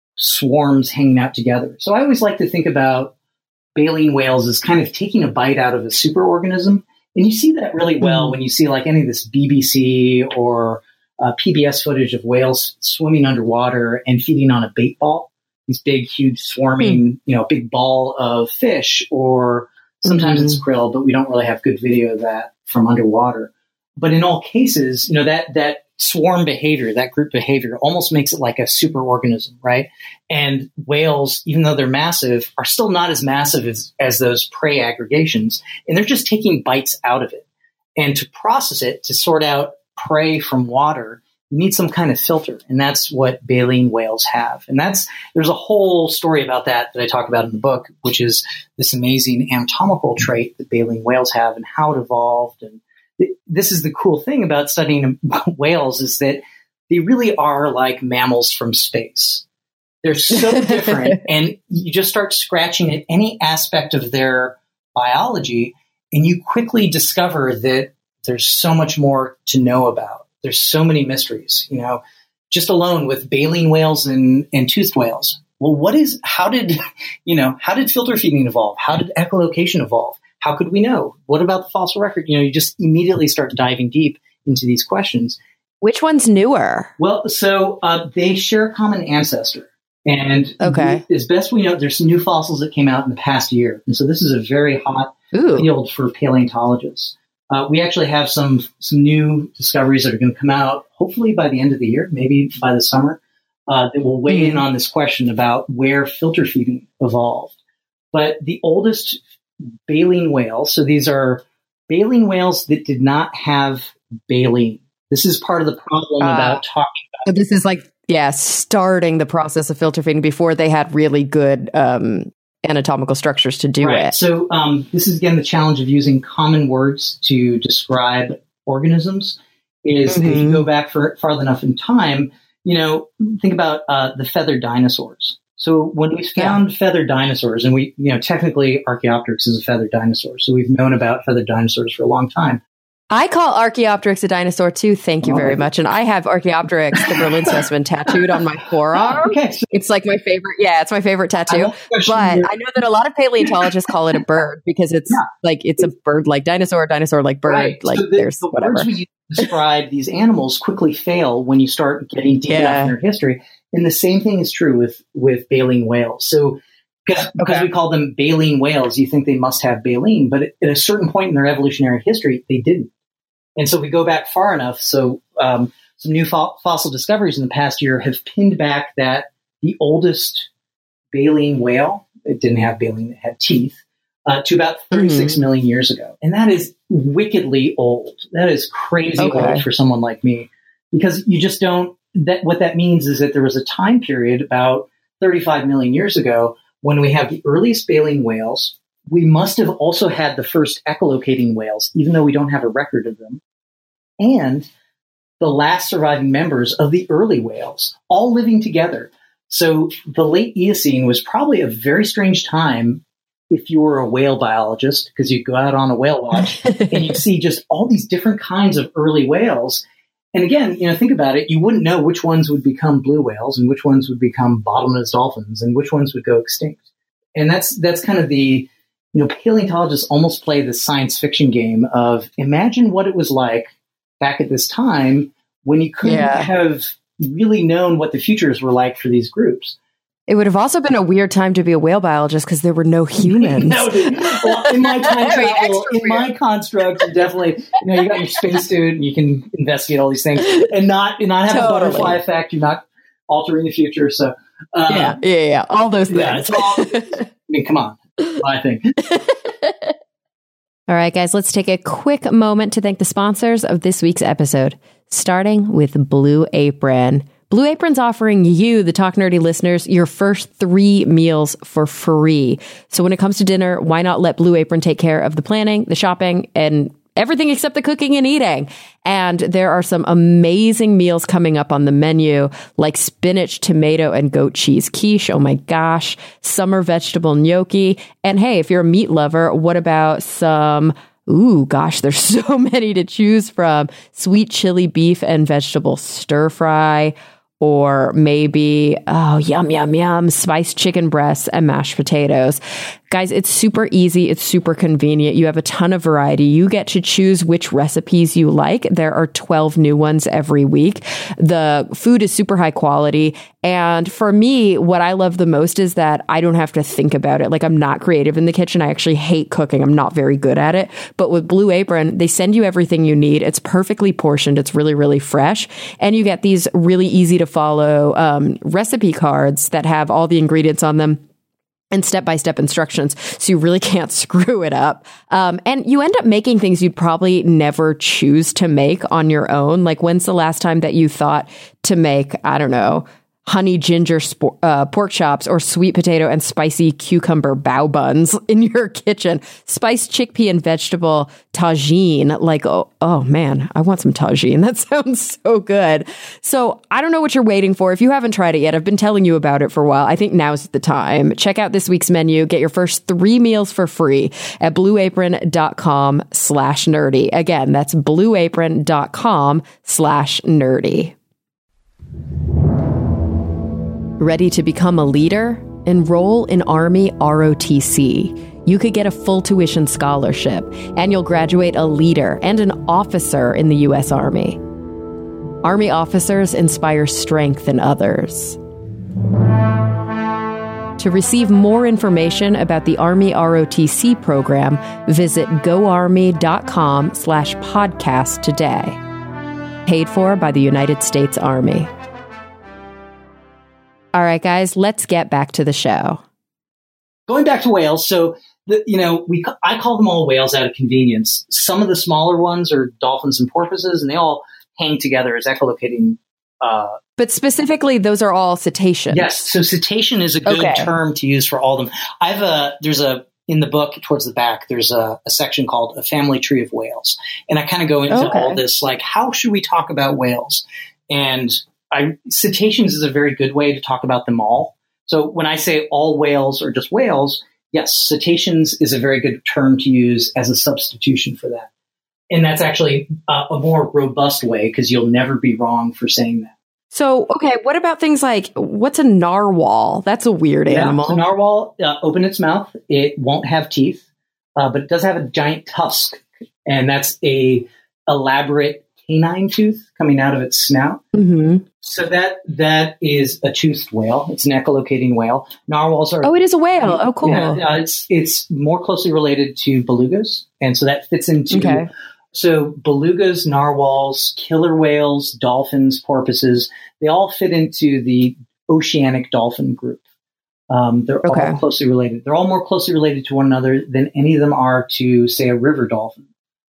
swarms hanging out together. So I always like to think about baleen whales as kind of taking a bite out of a superorganism. And you see that really well mm. when you see like any of this B B C or uh, P B S footage of whales swimming underwater and feeding on a bait ball, these big, huge swarming, mm. you know, big ball of fish, or sometimes mm-hmm. it's krill, but we don't really have good video of that from underwater. But in all cases, you know, that, that swarm behavior, that group behavior almost makes it like a superorganism, right? And whales, even though they're massive, are still not as massive as, as those prey aggregations. And they're just taking bites out of it. And to process it, to sort out prey from water, you need some kind of filter. And that's what baleen whales have. And that's, there's a whole story about that that I talk about in the book, which is this amazing anatomical trait that baleen whales have and how it evolved. And this is the cool thing about studying whales, is that they really are like mammals from space. They're so different, and you just start scratching at any aspect of their biology, and you quickly discover that there's so much more to know about. There's so many mysteries, you know, just alone with baleen whales and, and toothed whales. Well, what is, how did, you know, how did filter feeding evolve? How did echolocation evolve? How could we know? What about the fossil record? You know, you just immediately start diving deep into these questions. Which one's newer? Well, so uh, they share a common ancestor. And okay. we, as best we know, there's some new fossils that came out in the past year. And so this is a very hot Ooh. field for paleontologists. Uh, we actually have some some new discoveries that are going to come out, hopefully by the end of the year, maybe by the summer, uh, that will weigh mm. in on this question about where filter feeding evolved. But the oldest baleen whales, so these are baleen whales that did not have baleen. This is part of the problem uh, about talking about. So this is like, yeah, starting the process of filter feeding before they had really good um, anatomical structures to do right. it. So um, this is, again, the challenge of using common words to describe organisms is mm-hmm. if you go back for, farther enough in time, you know, think about uh, the feathered dinosaurs. So when we found yeah. feathered dinosaurs, and we, you know, technically Archaeopteryx is a feathered dinosaur. So we've known about feathered dinosaurs for a long time. I call Archaeopteryx a dinosaur too. Thank you oh, very much. And I have Archaeopteryx, the Berlin specimen, tattooed on my forearm. Okay. So it's like my favorite. Yeah, it's my favorite tattoo. But I know that a lot of paleontologists call it a bird because it's yeah. like, it's a bird-like dinosaur, dinosaur-like bird. Right. Like so the, there's the whatever. Words we use to describe these animals quickly fail when you start getting deep yeah. enough in their history. And the same thing is true with, with baleen whales. So because okay. we call them baleen whales, you think they must have baleen, but at, at a certain point in their evolutionary history, they didn't. And so we go back far enough. So um, some new fo- fossil discoveries in the past year have pinned back that the oldest baleen whale, it didn't have baleen, it had teeth, uh, to about thirty-six mm-hmm. million years ago. And that is wickedly old. That is crazy okay. old for someone like me, because you just don't, that what that means is that there was a time period about thirty-five million years ago when we have the earliest baleen whales. We must have also had the first echolocating whales, even though we don't have a record of them, and the last surviving members of the early whales, all living together. So the late Eocene was probably a very strange time if you were a whale biologist, because you'd go out on a whale watch and you'd see just all these different kinds of early whales. And again, you know, think about it. You wouldn't know which ones would become blue whales and which ones would become bottlenose dolphins and which ones would go extinct. And that's that's kind of the, you know, paleontologists almost play the science fiction game of imagine what it was like back at this time when you couldn't yeah. have really known what the futures were like for these groups. It would have also been a weird time to be a whale biologist because there were no humans. no, well, in my time travel, in my construct, you definitely, you know, you got your spacesuit and you can investigate all these things and not, and not have totally. a butterfly effect. You're not altering the future. So, uh, yeah, yeah, yeah, all those things. Yeah, it's all, I mean, come on, I think. All right, guys, let's take a quick moment to thank the sponsors of this week's episode, starting with Blue Apron. Blue Apron's offering you, the Talk Nerdy listeners, your first three meals for free. So when it comes to dinner, why not let Blue Apron take care of the planning, the shopping, and everything except the cooking and eating? And there are some amazing meals coming up on the menu, like spinach, tomato, and goat cheese quiche. Oh my gosh. Summer vegetable gnocchi. And hey, if you're a meat lover, what about some Ooh, gosh, there's so many to choose from. Sweet chili beef and vegetable stir fry, or maybe, oh, yum, yum, yum, spiced chicken breasts and mashed potatoes. Guys, it's super easy. It's super convenient. You have a ton of variety. You get to choose which recipes you like. There are twelve new ones every week. The food is super high quality. And for me, what I love the most is that I don't have to think about it. Like, I'm not creative in the kitchen. I actually hate cooking. I'm not very good at it. But with Blue Apron, they send you everything you need. It's perfectly portioned. It's really, really fresh. And you get these really easy to follow um, recipe cards that have all the ingredients on them and step-by-step instructions, so you really can't screw it up. Um, and you end up making things you'd probably never choose to make on your own. Like, when's the last time that you thought to make, I don't know, honey ginger sp- uh, pork chops or sweet potato and spicy cucumber bao buns in your kitchen? Spiced chickpea and vegetable tagine. Like, oh, oh man, I want some tagine. That sounds so good. So I don't know what you're waiting for. If you haven't tried it yet, I've been telling you about it for a while. I think now's the time. Check out this week's menu. Get your first three meals for free at blueapron.com slash nerdy. Again, that's blueapron.com slash nerdy. Ready to become a leader? Enroll in Army R O T C. You could get a full tuition scholarship, and you'll graduate a leader and an officer in the U S Army. Army officers inspire strength in others. To receive more information about the Army R O T C program, visit goarmy.com slash podcast today. Paid for by the United States Army. All right, guys, let's get back to the show. Going back to whales, so the, you know, we I call them all whales out of convenience. Some of the smaller ones are dolphins and porpoises, and they all hang together as echolocating. Uh, but specifically, those are all cetaceans. Yes, so cetacean is a good okay. term to use for all of them. I've a there's a in the book towards the back. There's a, a section called a family tree of whales, and I kind of go into okay. all this, like, how should we talk about whales? And I, cetaceans is a very good way to talk about them all. So when I say all whales are just whales, yes, cetaceans is a very good term to use as a substitution for that. And that's actually a, a more robust way, because you'll never be wrong for saying that. So, okay, what about things like, what's a narwhal? That's a weird yeah, animal. So narwhal, uh, open its mouth. It won't have teeth, uh, but it does have a giant tusk. And that's a elaborate canine tooth coming out of its snout. Mm-hmm. So that that is a toothed whale. It's an echolocating whale. Narwhals are. Oh, it is a whale. Oh, cool. Yeah, uh, it's it's more closely related to belugas, and so that fits into. Okay. So belugas, narwhals, killer whales, dolphins, porpoises, they all fit into the oceanic dolphin group. Um, they're okay. all closely related. They're all more closely related to one another than any of them are to, say, a river dolphin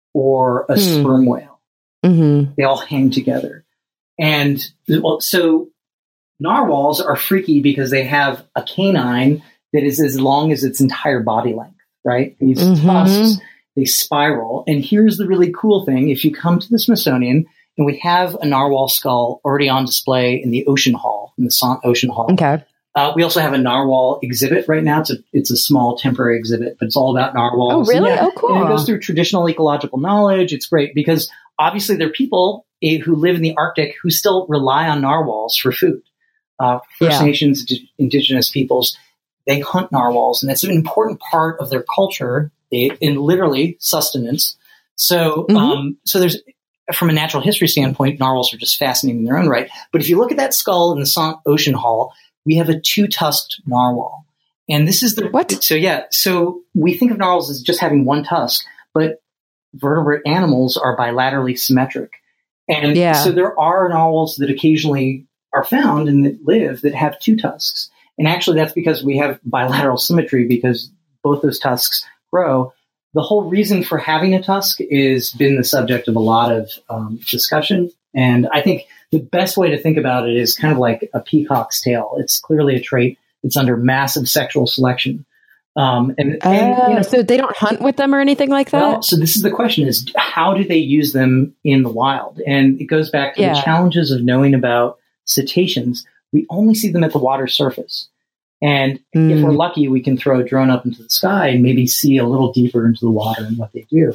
or a hmm. sperm whale. Mm-hmm. They all hang together. And well, so narwhals are freaky because they have a canine that is as long as its entire body length, right? These mm-hmm. tusks, they spiral. And here's the really cool thing. If you come to the Smithsonian, and we have a narwhal skull already on display in the Ocean Hall, in the Sant Ocean Hall. Okay. Uh, we also have a narwhal exhibit right now. It's a, it's a small temporary exhibit, but it's all about narwhals. Oh, really? Yeah. Oh, cool. And it goes through traditional ecological knowledge. It's great because obviously there are people who live in the Arctic who still rely on narwhals for food. Uh, First yeah. Nations, indigenous peoples, they hunt narwhals, and that's an important part of their culture in literally sustenance. So, mm-hmm. um, so there's, from a natural history standpoint, narwhals are just fascinating in their own right. But if you look at that skull in the Sant Ocean Hall, we have a two-tusked narwhal. And this is the... What? So, yeah. So we think of narwhals as just having one tusk, but vertebrate animals are bilaterally symmetric. And yeah. so there are narwhals that occasionally are found and that live that have two tusks. And actually that's because we have bilateral symmetry because both those tusks grow. The whole reason for having a tusk has been the subject of a lot of um, discussion. And I think the best way to think about it is kind of like a peacock's tail. It's clearly a trait that's under massive sexual selection. Um, and, uh, and you know, so they don't hunt with them or anything like that? Well, so this is the question is, how do they use them in the wild? And it goes back to yeah. the challenges of knowing about cetaceans. We only see them at the water surface. And mm. if we're lucky, we can throw a drone up into the sky and maybe see a little deeper into the water and what they do.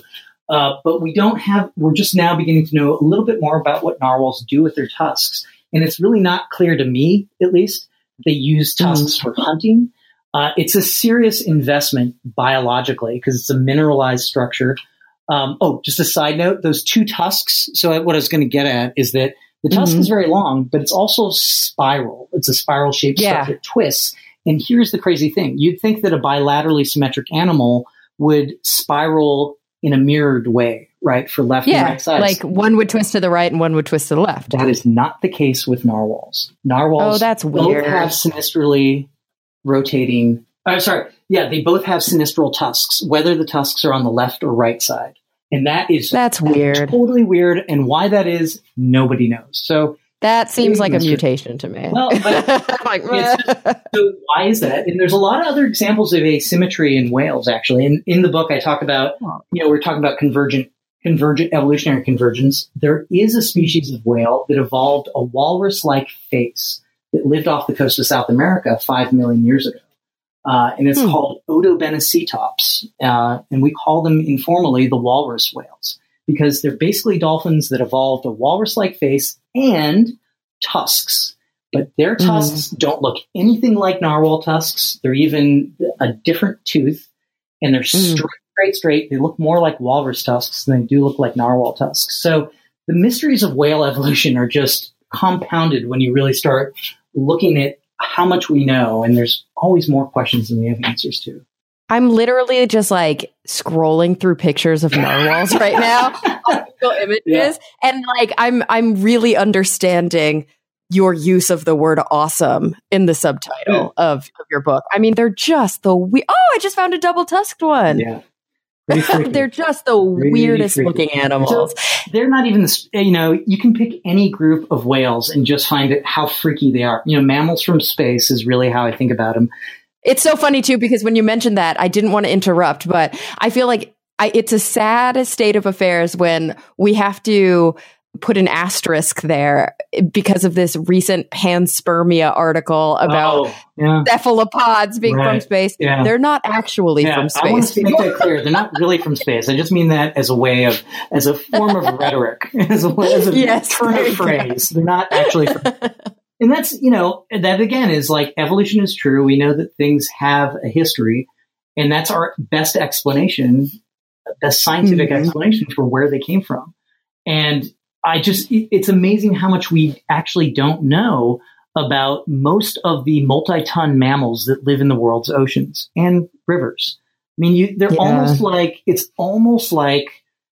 Uh, but we don't have, we're just now beginning to know a little bit more about what narwhals do with their tusks. And it's really not clear to me, at least, they use tusks mm. for hunting. Uh, it's a serious investment biologically because it's a mineralized structure. Um, oh, just a side note, those two tusks. So what I was going to get at is that the tusk mm-hmm. is very long, but it's also spiral. It's a spiral shaped yeah. structure. It twists. And here's the crazy thing. You'd think that a bilaterally symmetric animal would spiral in a mirrored way, right? For left yeah, and right sides. Like one would twist to the right and one would twist to the left. That is not the case with narwhals. Narwhals oh, that's both weird. have sinistrally rotating. I'm sorry. Yeah, they both have sinistral tusks, whether the tusks are on the left or right side. And that is that's weird. Totally weird. And why that is, nobody knows. So that seems like a mutation to me. Well, but like, it's just, so why is that? And there's a lot of other examples of asymmetry in whales, actually. And in the book, I talk about, you know, we're talking about convergent, convergent evolutionary convergence. There is a species of whale that evolved a walrus-like face that lived off the coast of South America five million years ago. Uh, and it's hmm. called Odobenecetops. Uh, and we call them informally the walrus whales because they're basically dolphins that evolved a walrus-like face and tusks. But their tusks mm. don't look anything like narwhal tusks. They're even a different tooth. And they're mm. straight, straight, straight. They look more like walrus tusks than they do look like narwhal tusks. So the mysteries of whale evolution are just compounded when you really start looking at how much we know, and there's always more questions than we have answers to. I'm literally just like scrolling through pictures of narwhals right now, Google images, yeah. and like I'm I'm really understanding your use of the word "awesome" in the subtitle yeah. of, of your book. I mean, they're just the we- oh, I just found a double tusked one. Yeah. They're just the really weirdest freaky. looking animals. So they're not even, the, you know, you can pick any group of whales and just find it how freaky they are. You know, mammals from space is really how I think about them. It's so funny, too, because when you mentioned that, I didn't want to interrupt, but I feel like I, it's a sad state of affairs when we have to put an asterisk there because of this recent panspermia article about oh, yeah. cephalopods being right. from space. Yeah. They're not actually yeah. from space. I want to make that clear. They're not really from space. I just mean that as a way of, as a form of rhetoric, as a, as a yes, turn of phrase. They're not actually from And that's, you know, that again is like evolution is true. We know that things have a history, and that's our best explanation, best scientific mm-hmm. explanation for where they came from. And I just, it's amazing how much we actually don't know about most of the multi-ton mammals that live in the world's oceans and rivers. I mean, you, they're yeah. almost like, it's almost like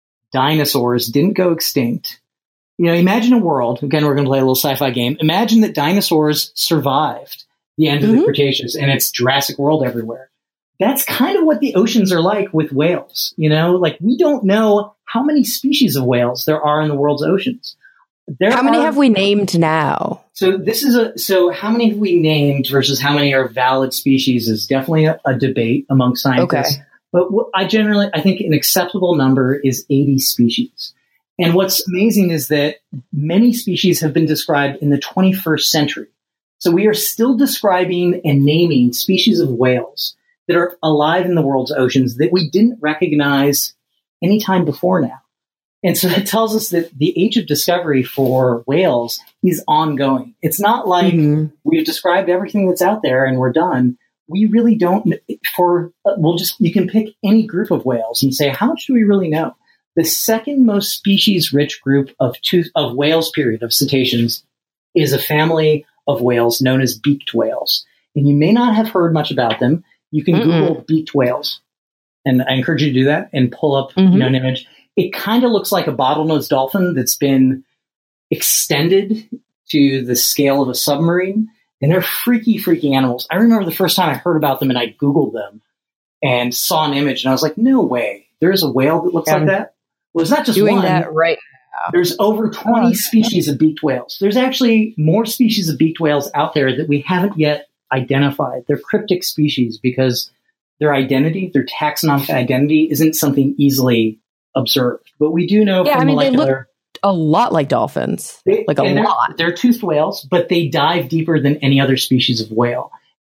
dinosaurs didn't go extinct. You know, imagine a world, again, we're going to play a little sci-fi game. Imagine that dinosaurs survived the end mm-hmm. of the Cretaceous and it's Jurassic World everywhere. That's kind of what the oceans are like with whales. You know, like we don't know how many species of whales there are in the world's oceans. There how many are, have we named now? So this is a, so how many have we named versus how many are valid species is definitely a, a debate among scientists. Okay. But what I generally, I think an acceptable number is eighty species. And what's amazing is that many species have been described in the twenty-first century. So we are still describing and naming species of whales that are alive in the world's oceans that we didn't recognize any time before now. And so that tells us that the age of discovery for whales is ongoing. It's not like mm-hmm. we've described everything that's out there and we're done. We really don't for, we'll just, you can pick any group of whales and say, how much do we really know? The second most species rich group of tooth, of whales, period, of cetaceans is a family of whales known as beaked whales. And you may not have heard much about them. You can Mm-mm. Google beaked whales, and I encourage you to do that and pull up mm-hmm. you know, an image. It kind of looks like a bottlenose dolphin that's been extended to the scale of a submarine, and they're freaky, freaky animals. I remember the first time I heard about them and I Googled them and saw an image, and I was like, no way. There's a whale that looks I'm like that? Well, it's not just doing one. That right now. There's over twenty oh, species of beaked whales. There's actually more species of beaked whales out there that we haven't yet identified. They're cryptic species because their identity, their taxonomic identity, isn't something easily observed. But we do know yeah, from I mean, molecular... they look a lot like dolphins. They, like a they're, lot. They're toothed whales, but they dive deeper than any other species of whale.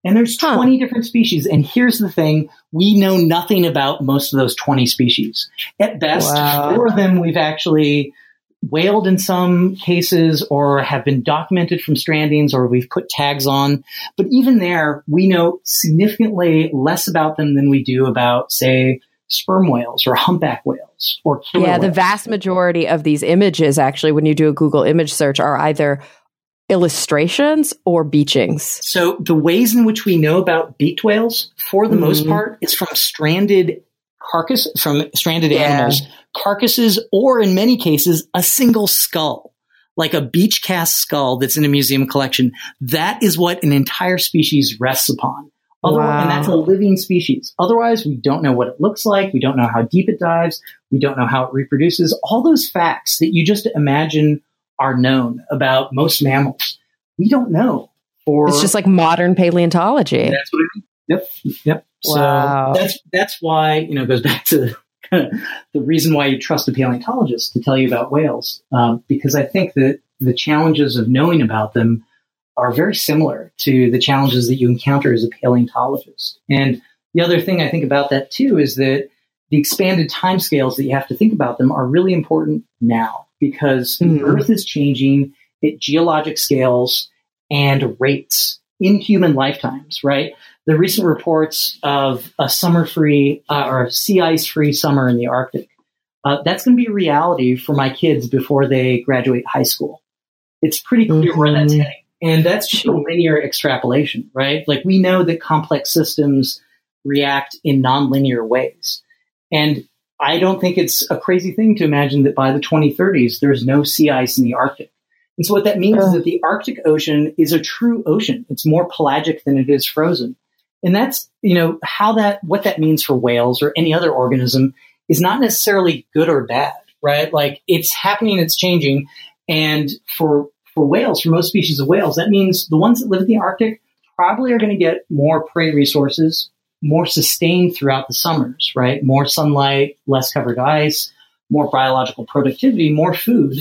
And there's Huh. twenty different species. And here's the thing. We know nothing about most of those twenty species. At best, Wow. four of them we've actually whaled in some cases or have been documented from strandings or we've put tags on. But even there, we know significantly less about them than we do about, say, sperm whales or humpback whales or killer Yeah, the whales. vast majority of these images, actually, when you do a Google image search, are either illustrations or beachings. So the ways in which we know about beaked whales, for the Mhm. most part, is from stranded carcass, from stranded Yeah. animals, carcasses, or in many cases, a single skull, like a beach cast skull that's in a museum collection. That is what an entire species rests upon. Otherwise, Wow. And that's a living species. Otherwise, we don't know what it looks like. We don't know how deep it dives. We don't know how it reproduces. All those facts that you just imagine are known about most mammals. We don't know. For It's just like modern paleontology. That's what I mean. Yep. Yep. Wow. So that's that's why, you know, it goes back to kind of the reason why you trust a paleontologist to tell you about whales. Um, because I think that the challenges of knowing about them are very similar to the challenges that you encounter as a paleontologist. And the other thing I think about that too is that the expanded timescales that you have to think about them are really important now because Mhm. the Earth is changing at geologic scales and rates in human lifetimes, right? The recent reports of a summer-free uh, or sea ice-free summer in the Arctic, uh, that's going to be a reality for my kids before they graduate high school. It's pretty clear Mhm. where that's heading. And that's just a linear extrapolation, right? Like we know that complex systems react in nonlinear ways. And I don't think it's a crazy thing to imagine that by the twenty thirties, there's no sea ice in the Arctic. And so what that means is that the Arctic Ocean is a true ocean. It's more pelagic than it is frozen. And that's, you know, how that, what that means for whales or any other organism is not necessarily good or bad, right? Like it's happening, it's changing. And for, for whales, for most species of whales, that means the ones that live in the Arctic probably are going to get more prey resources, more sustained throughout the summers, right? More sunlight, less covered ice, more biological productivity, more food.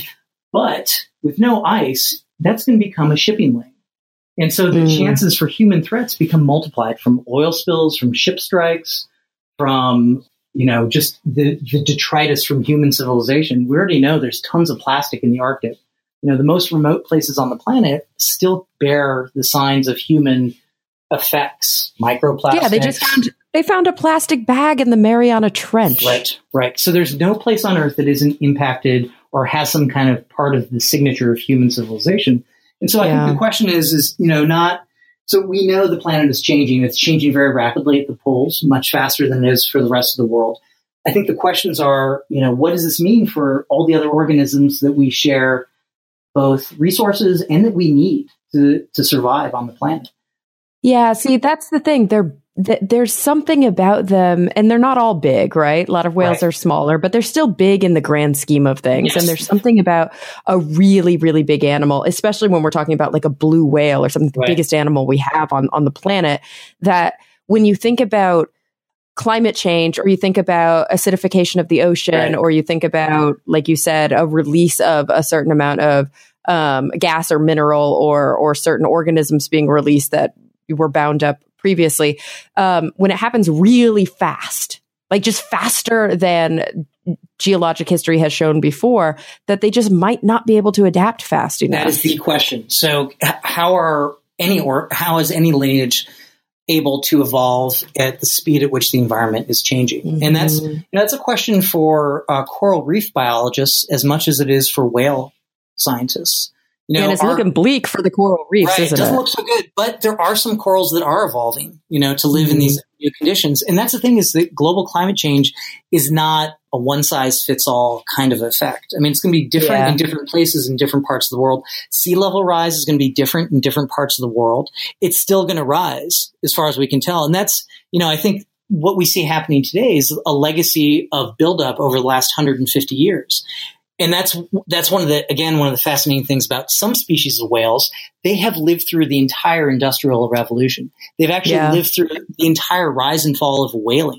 But with no ice, that's going to become a shipping lane. And so the Mm. chances for human threats become multiplied from oil spills, from ship strikes, from, you know, just the, the detritus from human civilization. We already know there's tons of plastic in the Arctic. You know, the most remote places on the planet still bear the signs of human effects, microplastics. Yeah, they just found they found a plastic bag in the Mariana Trench. Right, right. So there's no place on Earth that isn't impacted or has some kind of part of the signature of human civilization. And so I Yeah. think the question is, is, you know, not, so we know the planet is changing. It's changing very rapidly at the poles, much faster than it is for the rest of the world. I think the questions are, you know, what does this mean for all the other organisms that we share both resources and that we need to, to survive on the planet? Yeah, see, that's the thing. They're th- there's something about them, and they're not all big, right? A lot of whales Right. are smaller, but they're still big in the grand scheme of things. Yes. And there's something about a really, really big animal, especially when we're talking about like a blue whale or something, the Right. biggest animal we have on, on the planet, that when you think about climate change, or you think about acidification of the ocean, Right. or you think about, like you said, a release of a certain amount of um, gas or mineral or or certain organisms being released that were bound up previously, um, when it happens really fast, like just faster than geologic history has shown before, that they just might not be able to adapt fast enough. That is the question. So h- how are any, or how is any lineage able to evolve at the speed at which the environment is changing? Mm-hmm. And that's, you know, that's a question for uh, coral reef biologists as much as it is for whale scientists. You know, and it's our- looking bleak for the coral reefs, Right, it isn't doesn't it? look so good, but there are some corals that are evolving, you know, to live Mhm. in these new conditions. And that's the thing, is that global climate change is not a one size fits all kind of effect. I mean, it's going to be different Yeah. in different places in different parts of the world. Sea level rise is going to be different in different parts of the world. It's still going to rise as far as we can tell. And that's, you know, I think what we see happening today is a legacy of buildup over the last one hundred fifty years. And that's that's one of the, again, one of the fascinating things about some species of whales. They have lived through the entire industrial revolution. They've actually Yeah. lived through the entire rise and fall of whaling.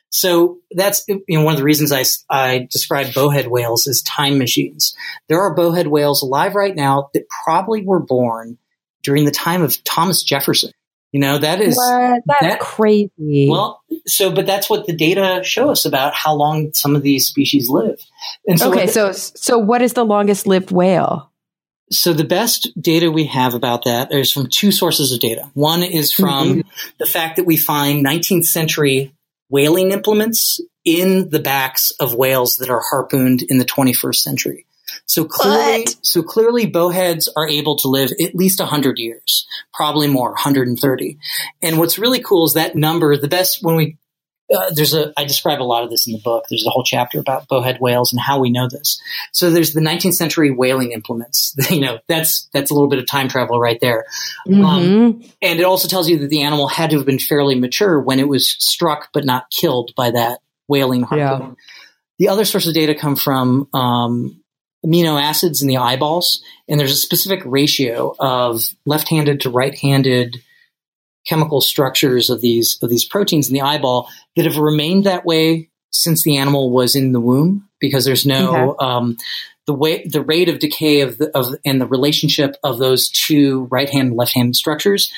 So that's, you know, one of the reasons I, I describe bowhead whales as time machines. There are bowhead whales alive right now that probably were born during the time of Thomas Jefferson. You know, that is what? That's that, crazy. Well, so, but that's what the data show us about how long some of these species live. And so okay, the, so so what is the longest lived whale? So the best data we have about that is from two sources of data. One is from mm-hmm. the fact that we find nineteenth century whaling implements in the backs of whales that are harpooned in the twenty-first century. So clearly, what? so clearly bowheads are able to live at least one hundred years, probably more, one hundred thirty. And what's really cool is that number, the best when we, uh, there's a, I describe a lot of this in the book. There's a whole chapter about bowhead whales and how we know this. So there's the nineteenth century whaling implements. You know, that's, that's a little bit of time travel right there. Mm-hmm. Um, and it also tells you that the animal had to have been fairly mature when it was struck, but not killed by that whaling harpoon. Yeah. The other source of data come from, um, amino acids in the eyeballs, and there's a specific ratio of left-handed to right-handed chemical structures of these of these proteins in the eyeball that have remained that way since the animal was in the womb, because there's no okay. um, the way the rate of decay of the, of and the relationship of those two right-hand and left-hand structures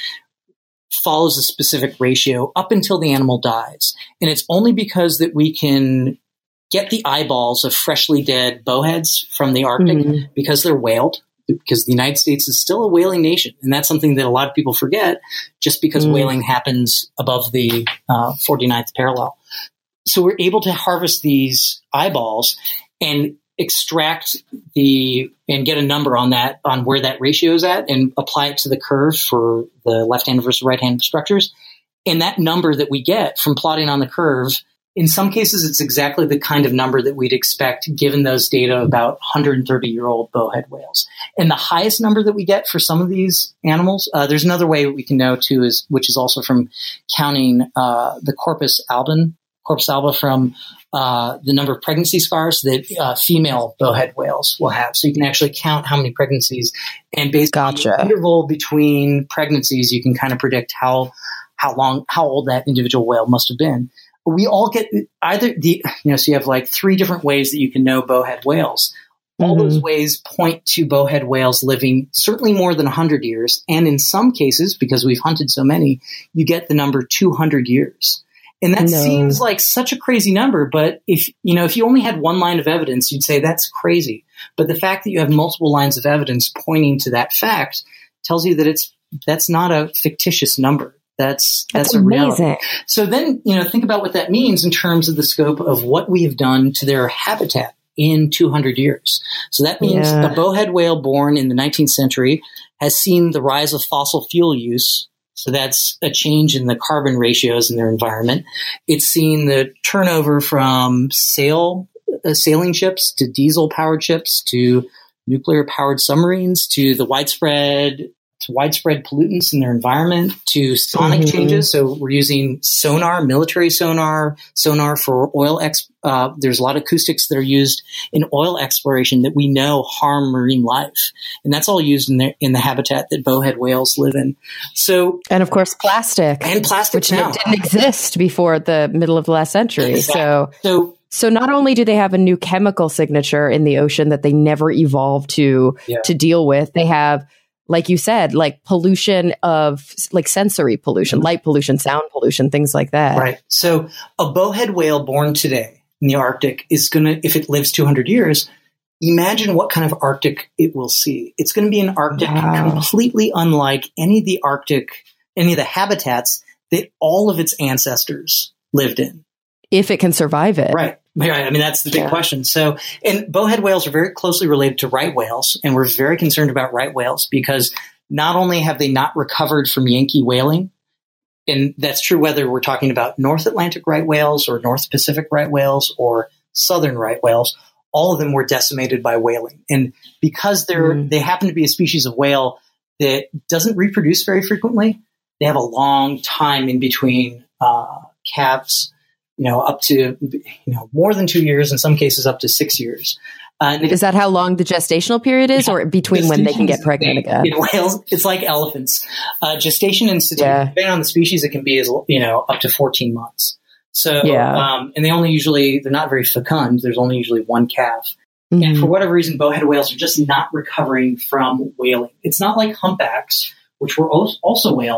follows a specific ratio up until the animal dies, and it's only because that we can get the eyeballs of freshly dead bowheads from the Arctic mm-hmm. because they're whaled, because the United States is still a whaling nation. And that's something that a lot of people forget just because mm. whaling happens above the uh, forty-ninth parallel. So we're able to harvest these eyeballs and extract the and get a number on that, on where that ratio is at, and apply it to the curve for the left-hand versus right-hand structures. And that number that we get from plotting on the curve, in some cases, it's exactly the kind of number that we'd expect given those data about one hundred thirty-year-old bowhead whales. And the highest number that we get for some of these animals, uh, there's another way we can know too, is which is also from counting uh, the corpus album, corpus alba from uh, the number of pregnancy scars that uh, female bowhead whales will have. So you can actually count how many pregnancies, and based gotcha. on the interval between pregnancies, you can kind of predict how how long, how old that individual whale must have been. We all get either the, you know, so you have like three different ways that you can know bowhead whales. All mm-hmm. those ways point to bowhead whales living certainly more than one hundred years. And in some cases, because we've hunted so many, you get the number two hundred years. And that no. seems like such a crazy number. But if, you know, if you only had one line of evidence, you'd say that's crazy. But the fact that you have multiple lines of evidence pointing to that fact tells you that it's, that's not a fictitious number. That's, that's, that's a reality. Amazing. So then, you know, think about what that means in terms of the scope of what we have done to their habitat in two hundred years. So that means yeah. a bowhead whale born in the nineteenth century has seen the rise of fossil fuel use. So that's a change in the carbon ratios in their environment. It's seen the turnover from sail, uh, sailing ships to diesel powered ships to nuclear powered submarines to the widespread to widespread pollutants in their environment, to sonic mm-hmm. changes. So we're using sonar, military sonar, sonar for oil. Ex- uh, there's a lot of acoustics that are used in oil exploration that we know harm marine life. And that's all used in the, in the habitat that bowhead whales live in. So, and of course, plastic. And plastic, which now. didn't exist before the middle of the last century. Exactly. So, so, So not only do they have a new chemical signature in the ocean that they never evolved to, yeah. to deal with, they have, like you said, like pollution of like sensory pollution, mm-hmm. light pollution, sound pollution, things like that. Right. So a bowhead whale born today in the Arctic is going to, if it lives two hundred years, imagine what kind of Arctic it will see. It's going to be an Arctic wow. completely unlike any of the Arctic, any of the habitats that all of its ancestors lived in. If it can survive it. Right. Right. I mean, that's the big yeah. question. So, and bowhead whales are very closely related to right whales, and we're very concerned about right whales because not only have they not recovered from Yankee whaling, and that's true whether we're talking about North Atlantic right whales or North Pacific right whales or Southern right whales, all of them were decimated by whaling. And because they're, mm. they happen to be a species of whale that doesn't reproduce very frequently, they have a long time in between uh, calves. You know, up to, you know, more than two years, in some cases up to six years. Uh, is that how long the gestational period is, yeah, or between when they can get pregnant again? In whales, it's like elephants. Uh, gestation institute, yeah. depending on the species, it can be as, you know, up to fourteen months. So, yeah. um, and they only usually, they're not very fecund. There's only usually one calf. Mm-hmm. And for whatever reason, bowhead whales are just not recovering from whaling. It's not like humpbacks, which were also whaled,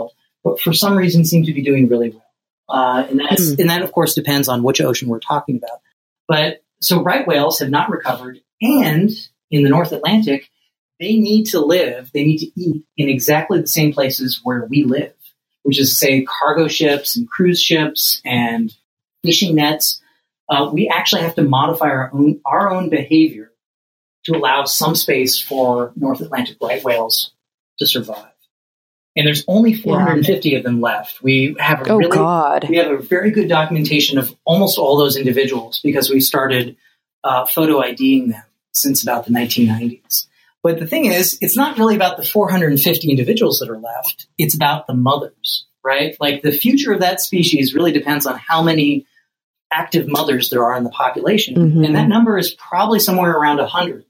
but for some reason seem to be doing really well. Uh, and that's, mm. and that of course depends on which ocean we're talking about. But so right whales have not recovered, and in the North Atlantic, they need to live, they need to eat in exactly the same places where we live, which is to say cargo ships and cruise ships and fishing nets. Uh, we actually have to modify our own, our own behavior to allow some space for North Atlantic right whales to survive. And there's only four hundred fifty yeah. of them left. We have a oh, really, God. we have a very good documentation of almost all those individuals because we started uh, photo IDing them since about the nineteen nineties. But the thing is, it's not really about the four hundred fifty individuals that are left. It's about the mothers, right? Like the future of that species really depends on how many active mothers there are in the population. Mm-hmm. And that number is probably somewhere around one hundred.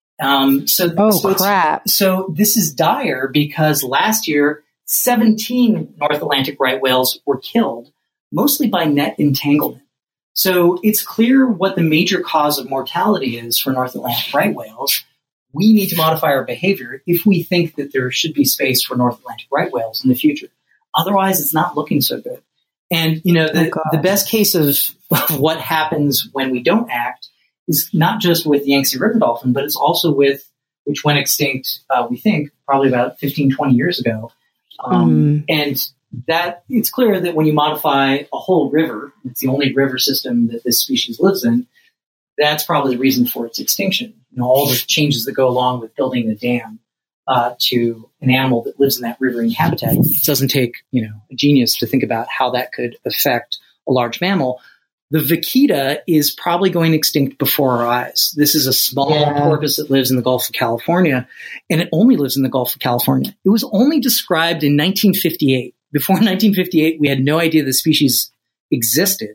Um, so, oh, so, crap. so this is dire because last year, seventeen North Atlantic right whales were killed, mostly by net entanglement. So it's clear what the major cause of mortality is for North Atlantic right whales. We need to modify our behavior if we think that there should be space for North Atlantic right whales in the future. Otherwise, it's not looking so good. And, you know, the, oh, the best case of, of what happens when we don't act is not just with the Yangtze River dolphin, but it's also with, which went extinct, uh, we think, probably about fifteen, twenty years ago. Um, mm. And that it's clear that when you modify a whole river, it's the only river system that this species lives in, that's probably the reason for its extinction. You know, all the changes that go along with building a dam uh, to an animal that lives in that riverine habitat. It doesn't take, you know, a genius to think about how that could affect a large mammal. The vaquita is probably going extinct before our eyes. This is a small yeah. porpoise that lives in the Gulf of California, and it only lives in the Gulf of California. It was only described in nineteen fifty-eight. Before nineteen fifty-eight, we had no idea the species existed.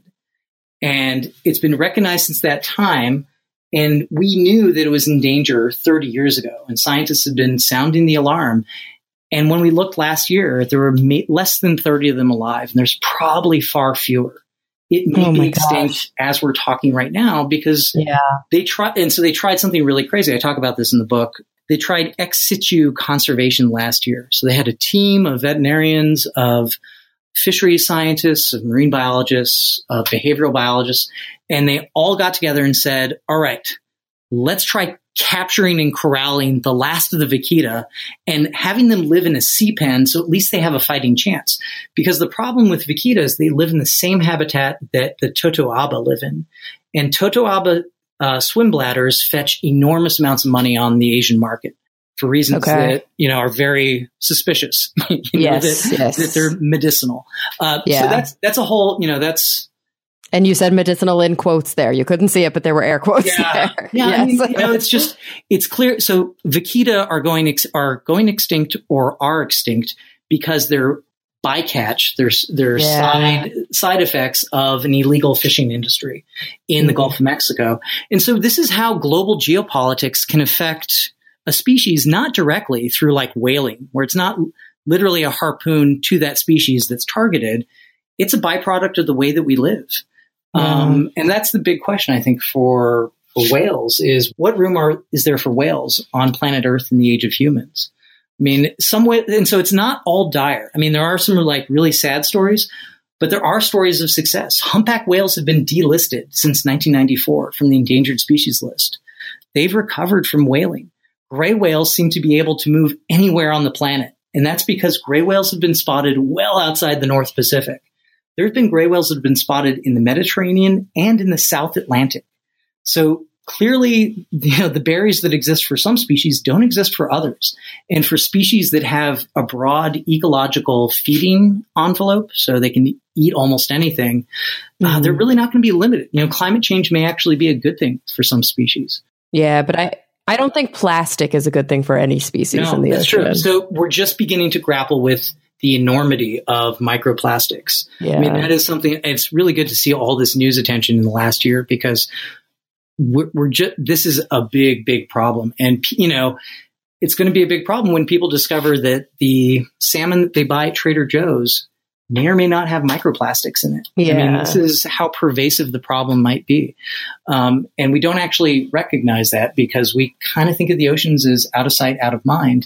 And it's been recognized since that time. And we knew that it was in danger thirty years ago. And scientists have been sounding the alarm. And when we looked last year, there were ma- less than thirty of them alive. And there's probably far fewer. It may oh be extinct gosh. as we're talking right now because yeah. they tried. And so they tried something really crazy. I talk about this in the book. They tried ex situ conservation last year. So they had a team of veterinarians, of fisheries scientists, of marine biologists, of behavioral biologists, and they all got together and said, all right, let's try capturing and corralling the last of the vaquita and having them live in a sea pen so at least they have a fighting chance. Because the problem with vaquitas, they live in the same habitat that the totoaba live in. And totoaba uh, swim bladders fetch enormous amounts of money on the Asian market for reasons okay. that, you know, are very suspicious. you know, yes, that, yes. that they're medicinal. Uh, yeah. So that's, that's a whole, you know, that's. And you said medicinal in quotes there. You couldn't see it, but there were air quotes yeah. there. Yeah. Yes. I mean, you know, it's just, it's clear. So vaquita are going, ex- are going extinct or are extinct because they're bycatch. There's, there's yeah. side, side effects of an illegal fishing industry in mm-hmm. the Gulf of Mexico. And so this is how global geopolitics can affect a species, not directly through like whaling, where it's not literally a harpoon to that species that's targeted. It's a byproduct of the way that we live. Mm. Um, and that's the big question, I think, for, for whales is what room are, is there for whales on planet Earth in the age of humans? I mean, some way, and so it's not all dire. I mean, there are some like really sad stories, but there are stories of success. Humpback whales have been delisted since nineteen ninety-four from the endangered species list. They've recovered from whaling. Gray whales seem to be able to move anywhere on the planet. And that's because gray whales have been spotted well outside the North Pacific. There have been gray whales that have been spotted in the Mediterranean and in the South Atlantic. So clearly, you know, the barriers that exist for some species don't exist for others. And for species that have a broad ecological feeding envelope, so they can eat almost anything, mm-hmm. uh, they're really not going to be limited. You know, climate change may actually be a good thing for some species. Yeah, but I, I don't think plastic is a good thing for any species no, in the that's ocean. True. So we're just beginning to grapple with the enormity of microplastics. Yeah. I mean, that is something, it's really good to see all this news attention in the last year because we're, we're just, this is a big, big problem. And, you know, it's going to be a big problem when people discover that the salmon that they buy at Trader Joe's may or may not have microplastics in it. Yeah. I mean, this is how pervasive the problem might be. Um, and we don't actually recognize that because we kind of think of the oceans as out of sight, out of mind.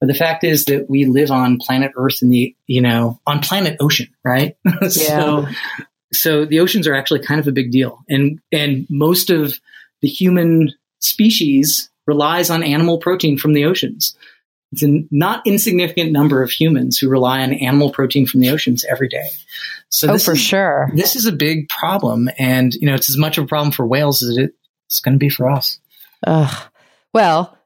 But the fact is that we live on planet Earth in the, you know, on planet ocean, right? Yeah. so, so the oceans are actually kind of a big deal. And, and most of the human species relies on animal protein from the oceans. It's a not insignificant number of humans who rely on animal protein from the oceans every day. So oh, this for is, sure. This is a big problem. And, you know, it's as much of a problem for whales as it, it's going to be for us. Ugh. Well,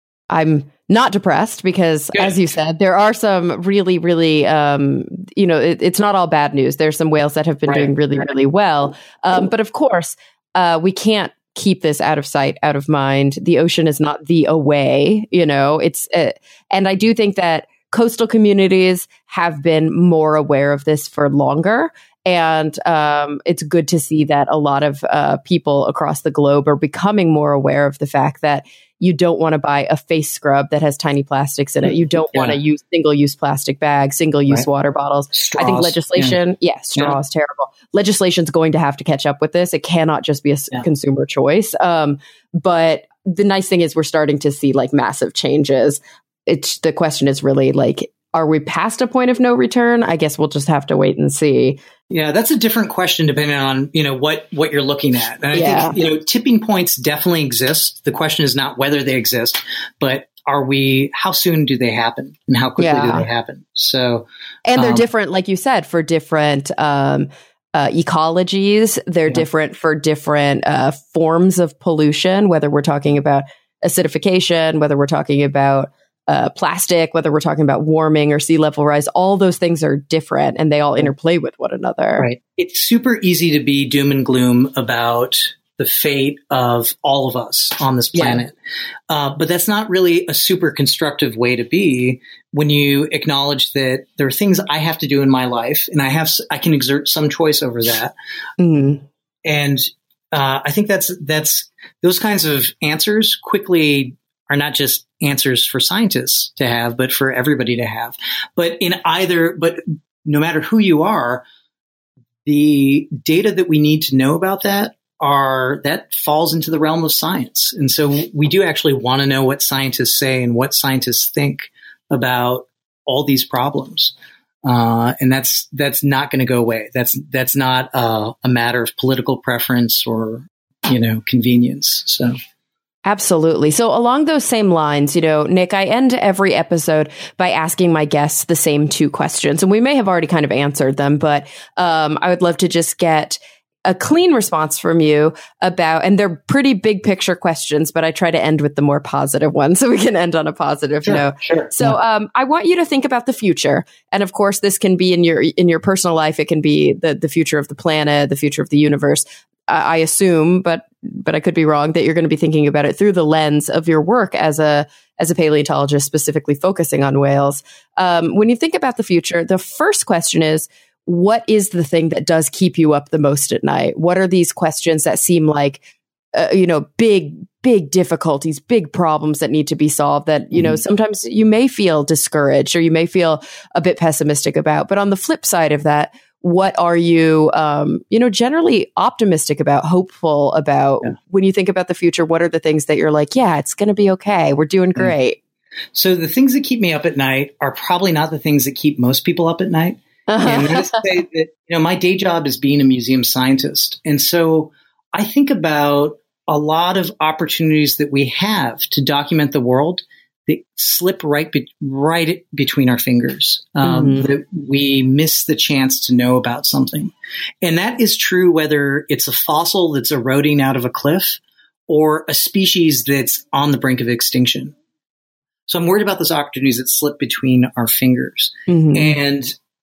I'm not depressed because, Good. As you said, there are some really, really, um, you know, it, it's not all bad news. There's some whales that have been right. doing really, really well. Um, but of course, uh, we can't keep this out of sight, out of mind. The ocean is not the away, you know, it's, uh, and I do think that coastal communities have been more aware of this for longer. And um, it's good to see that a lot of uh, people across the globe are becoming more aware of the fact that you don't want to buy a face scrub that has tiny plastics in it. You don't yeah. want to use single-use plastic bags, single-use right. water bottles. Straws. I think legislation, yeah, yeah straw is yeah. terrible. Legislation's going to have to catch up with this. It cannot just be a yeah. consumer choice. Um, but the nice thing is we're starting to see like massive changes. It's the question is really like, are we past a point of no return? I guess we'll just have to wait and see. Yeah, that's a different question depending on, you know, what, what you're looking at. And I yeah. think, you know, tipping points definitely exist. The question is not whether they exist, but are we, how soon do they happen and how quickly yeah. do they happen? So, and they're um, different, like you said, for different, um, uh, ecologies. They're yeah. different for different, uh, forms of pollution, whether we're talking about acidification, whether we're talking about Uh, plastic, whether we're talking about warming or sea level rise, all those things are different and they all interplay with one another. Right. It's super easy to be doom and gloom about the fate of all of us on this planet. Yeah. Uh, but that's not really a super constructive way to be when you acknowledge that there are things I have to do in my life and I have, I can exert some choice over that. Mm. And uh, I think that's, that's those kinds of answers quickly are not just answers for scientists to have, but for everybody to have. But in either, but no matter who you are, the data that we need to know about that are, that falls into the realm of science. And so we do actually want to know what scientists say and what scientists think about all these problems. Uh, and that's, that's not going to go away. That's, that's not uh, a matter of political preference or, you know, convenience. So. Absolutely. So along those same lines, you know, Nick, I end every episode by asking my guests the same two questions, and we may have already kind of answered them, but um, I would love to just get a clean response from you about, and they're pretty big picture questions, but I try to end with the more positive one so we can end on a positive sure, note. Sure, so yeah. um, I want you to think about the future. And of course, this can be in your in your personal life. It can be the, the future of the planet, the future of the universe. I assume, but but I could be wrong, that you're going to be thinking about it through the lens of your work as a as a paleontologist, specifically focusing on whales. Um, when you think about the future, the first question is, what is the thing that does keep you up the most at night? What are these questions that seem like, uh, you know, big, big difficulties, big problems that need to be solved that, you mm-hmm. know, sometimes you may feel discouraged or you may feel a bit pessimistic about. But on the flip side of that, what are you, um, you know, generally optimistic about, hopeful about? Yeah. When you think about the future, what are the things that you're like, yeah, it's going to be okay. We're doing great. So the things that keep me up at night are probably not the things that keep most people up at night. Uh-huh. And that is to say that, you know, my day job is being a museum scientist. And so I think about a lot of opportunities that we have to document the world that slip right be- right between our fingers, um, mm-hmm. that we miss the chance to know about something. And that is true whether it's a fossil that's eroding out of a cliff or a species that's on the brink of extinction. So I'm worried about those opportunities that slip between our fingers. Mm-hmm. And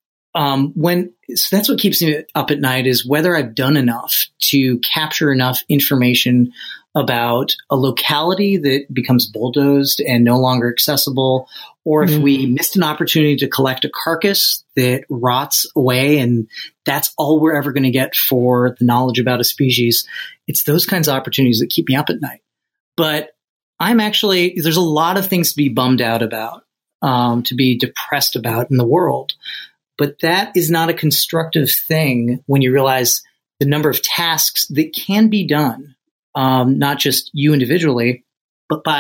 um, when so that's what keeps me up at night is whether I've done enough to capture enough information about a locality that becomes bulldozed and no longer accessible, or if mm-hmm. we missed an opportunity to collect a carcass that rots away and that's all we're ever going to get for the knowledge about a species. It's those kinds of opportunities that keep me up at night. But I'm actually, there's a lot of things to be bummed out about, um, to be depressed about in the world. But that is not a constructive thing when you realize the number of tasks that can be done. Um, not just you individually, but by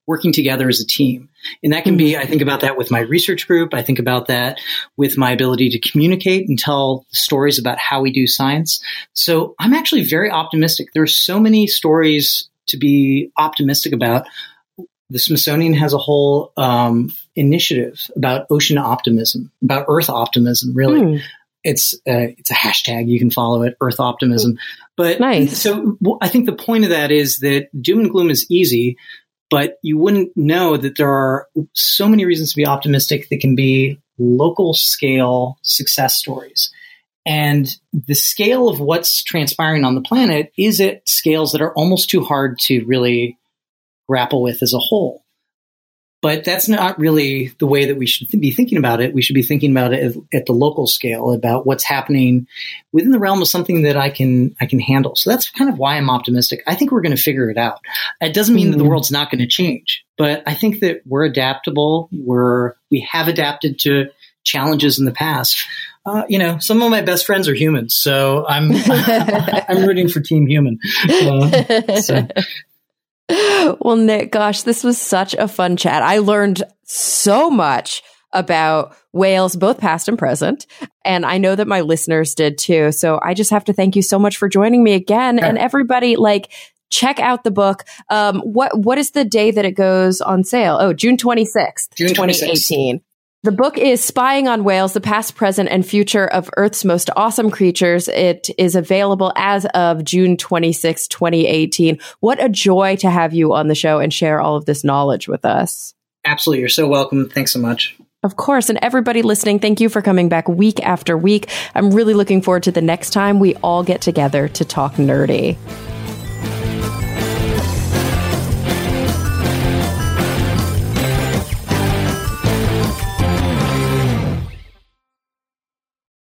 working together as a team. And that can be, I think about that with my research group. I think about that with my ability to communicate and tell stories about how we do science. So I'm actually very optimistic. There are so many stories to be optimistic about. The Smithsonian has a whole um, initiative about ocean optimism, about Earth optimism, really. Mm. It's uh, it's a hashtag. You can follow it, Earth optimism. But nice. So well, I think the point of that is that doom and gloom is easy, but you wouldn't know that there are so many reasons to be optimistic that can be local scale success stories. And the scale of what's transpiring on the planet is at scales that are almost too hard to really grapple with as a whole. But that's not really the way that we should be thinking about it. We should be thinking about it at the local scale, about what's happening within the realm of something that I can I can handle. So that's kind of why I'm optimistic. I think we're going to figure it out. It doesn't mean mm-hmm. that the world's not going to change, but I think that we're adaptable. We're we have adapted to challenges in the past. Uh, you know, some of my best friends are humans, so I'm I'm rooting for Team Human. Uh, so. Well, Nick, gosh, this was such a fun chat. I learned so much about whales, both past and present. And I know that my listeners did too. So I just have to thank you so much for joining me again. Yeah. And everybody, like, check out the book. Um, what What is the day that it goes on sale? Oh, June twenty-sixth, June twenty eighteen. The book is Spying on Whales, the Past, Present, and Future of Earth's Most Awesome Creatures. It is available as of June twenty-sixth, twenty eighteen. What a joy to have you on the show and share all of this knowledge with us. Absolutely. You're so welcome. Thanks so much. Of course. And everybody listening, thank you for coming back week after week. I'm really looking forward to the next time we all get together to talk nerdy.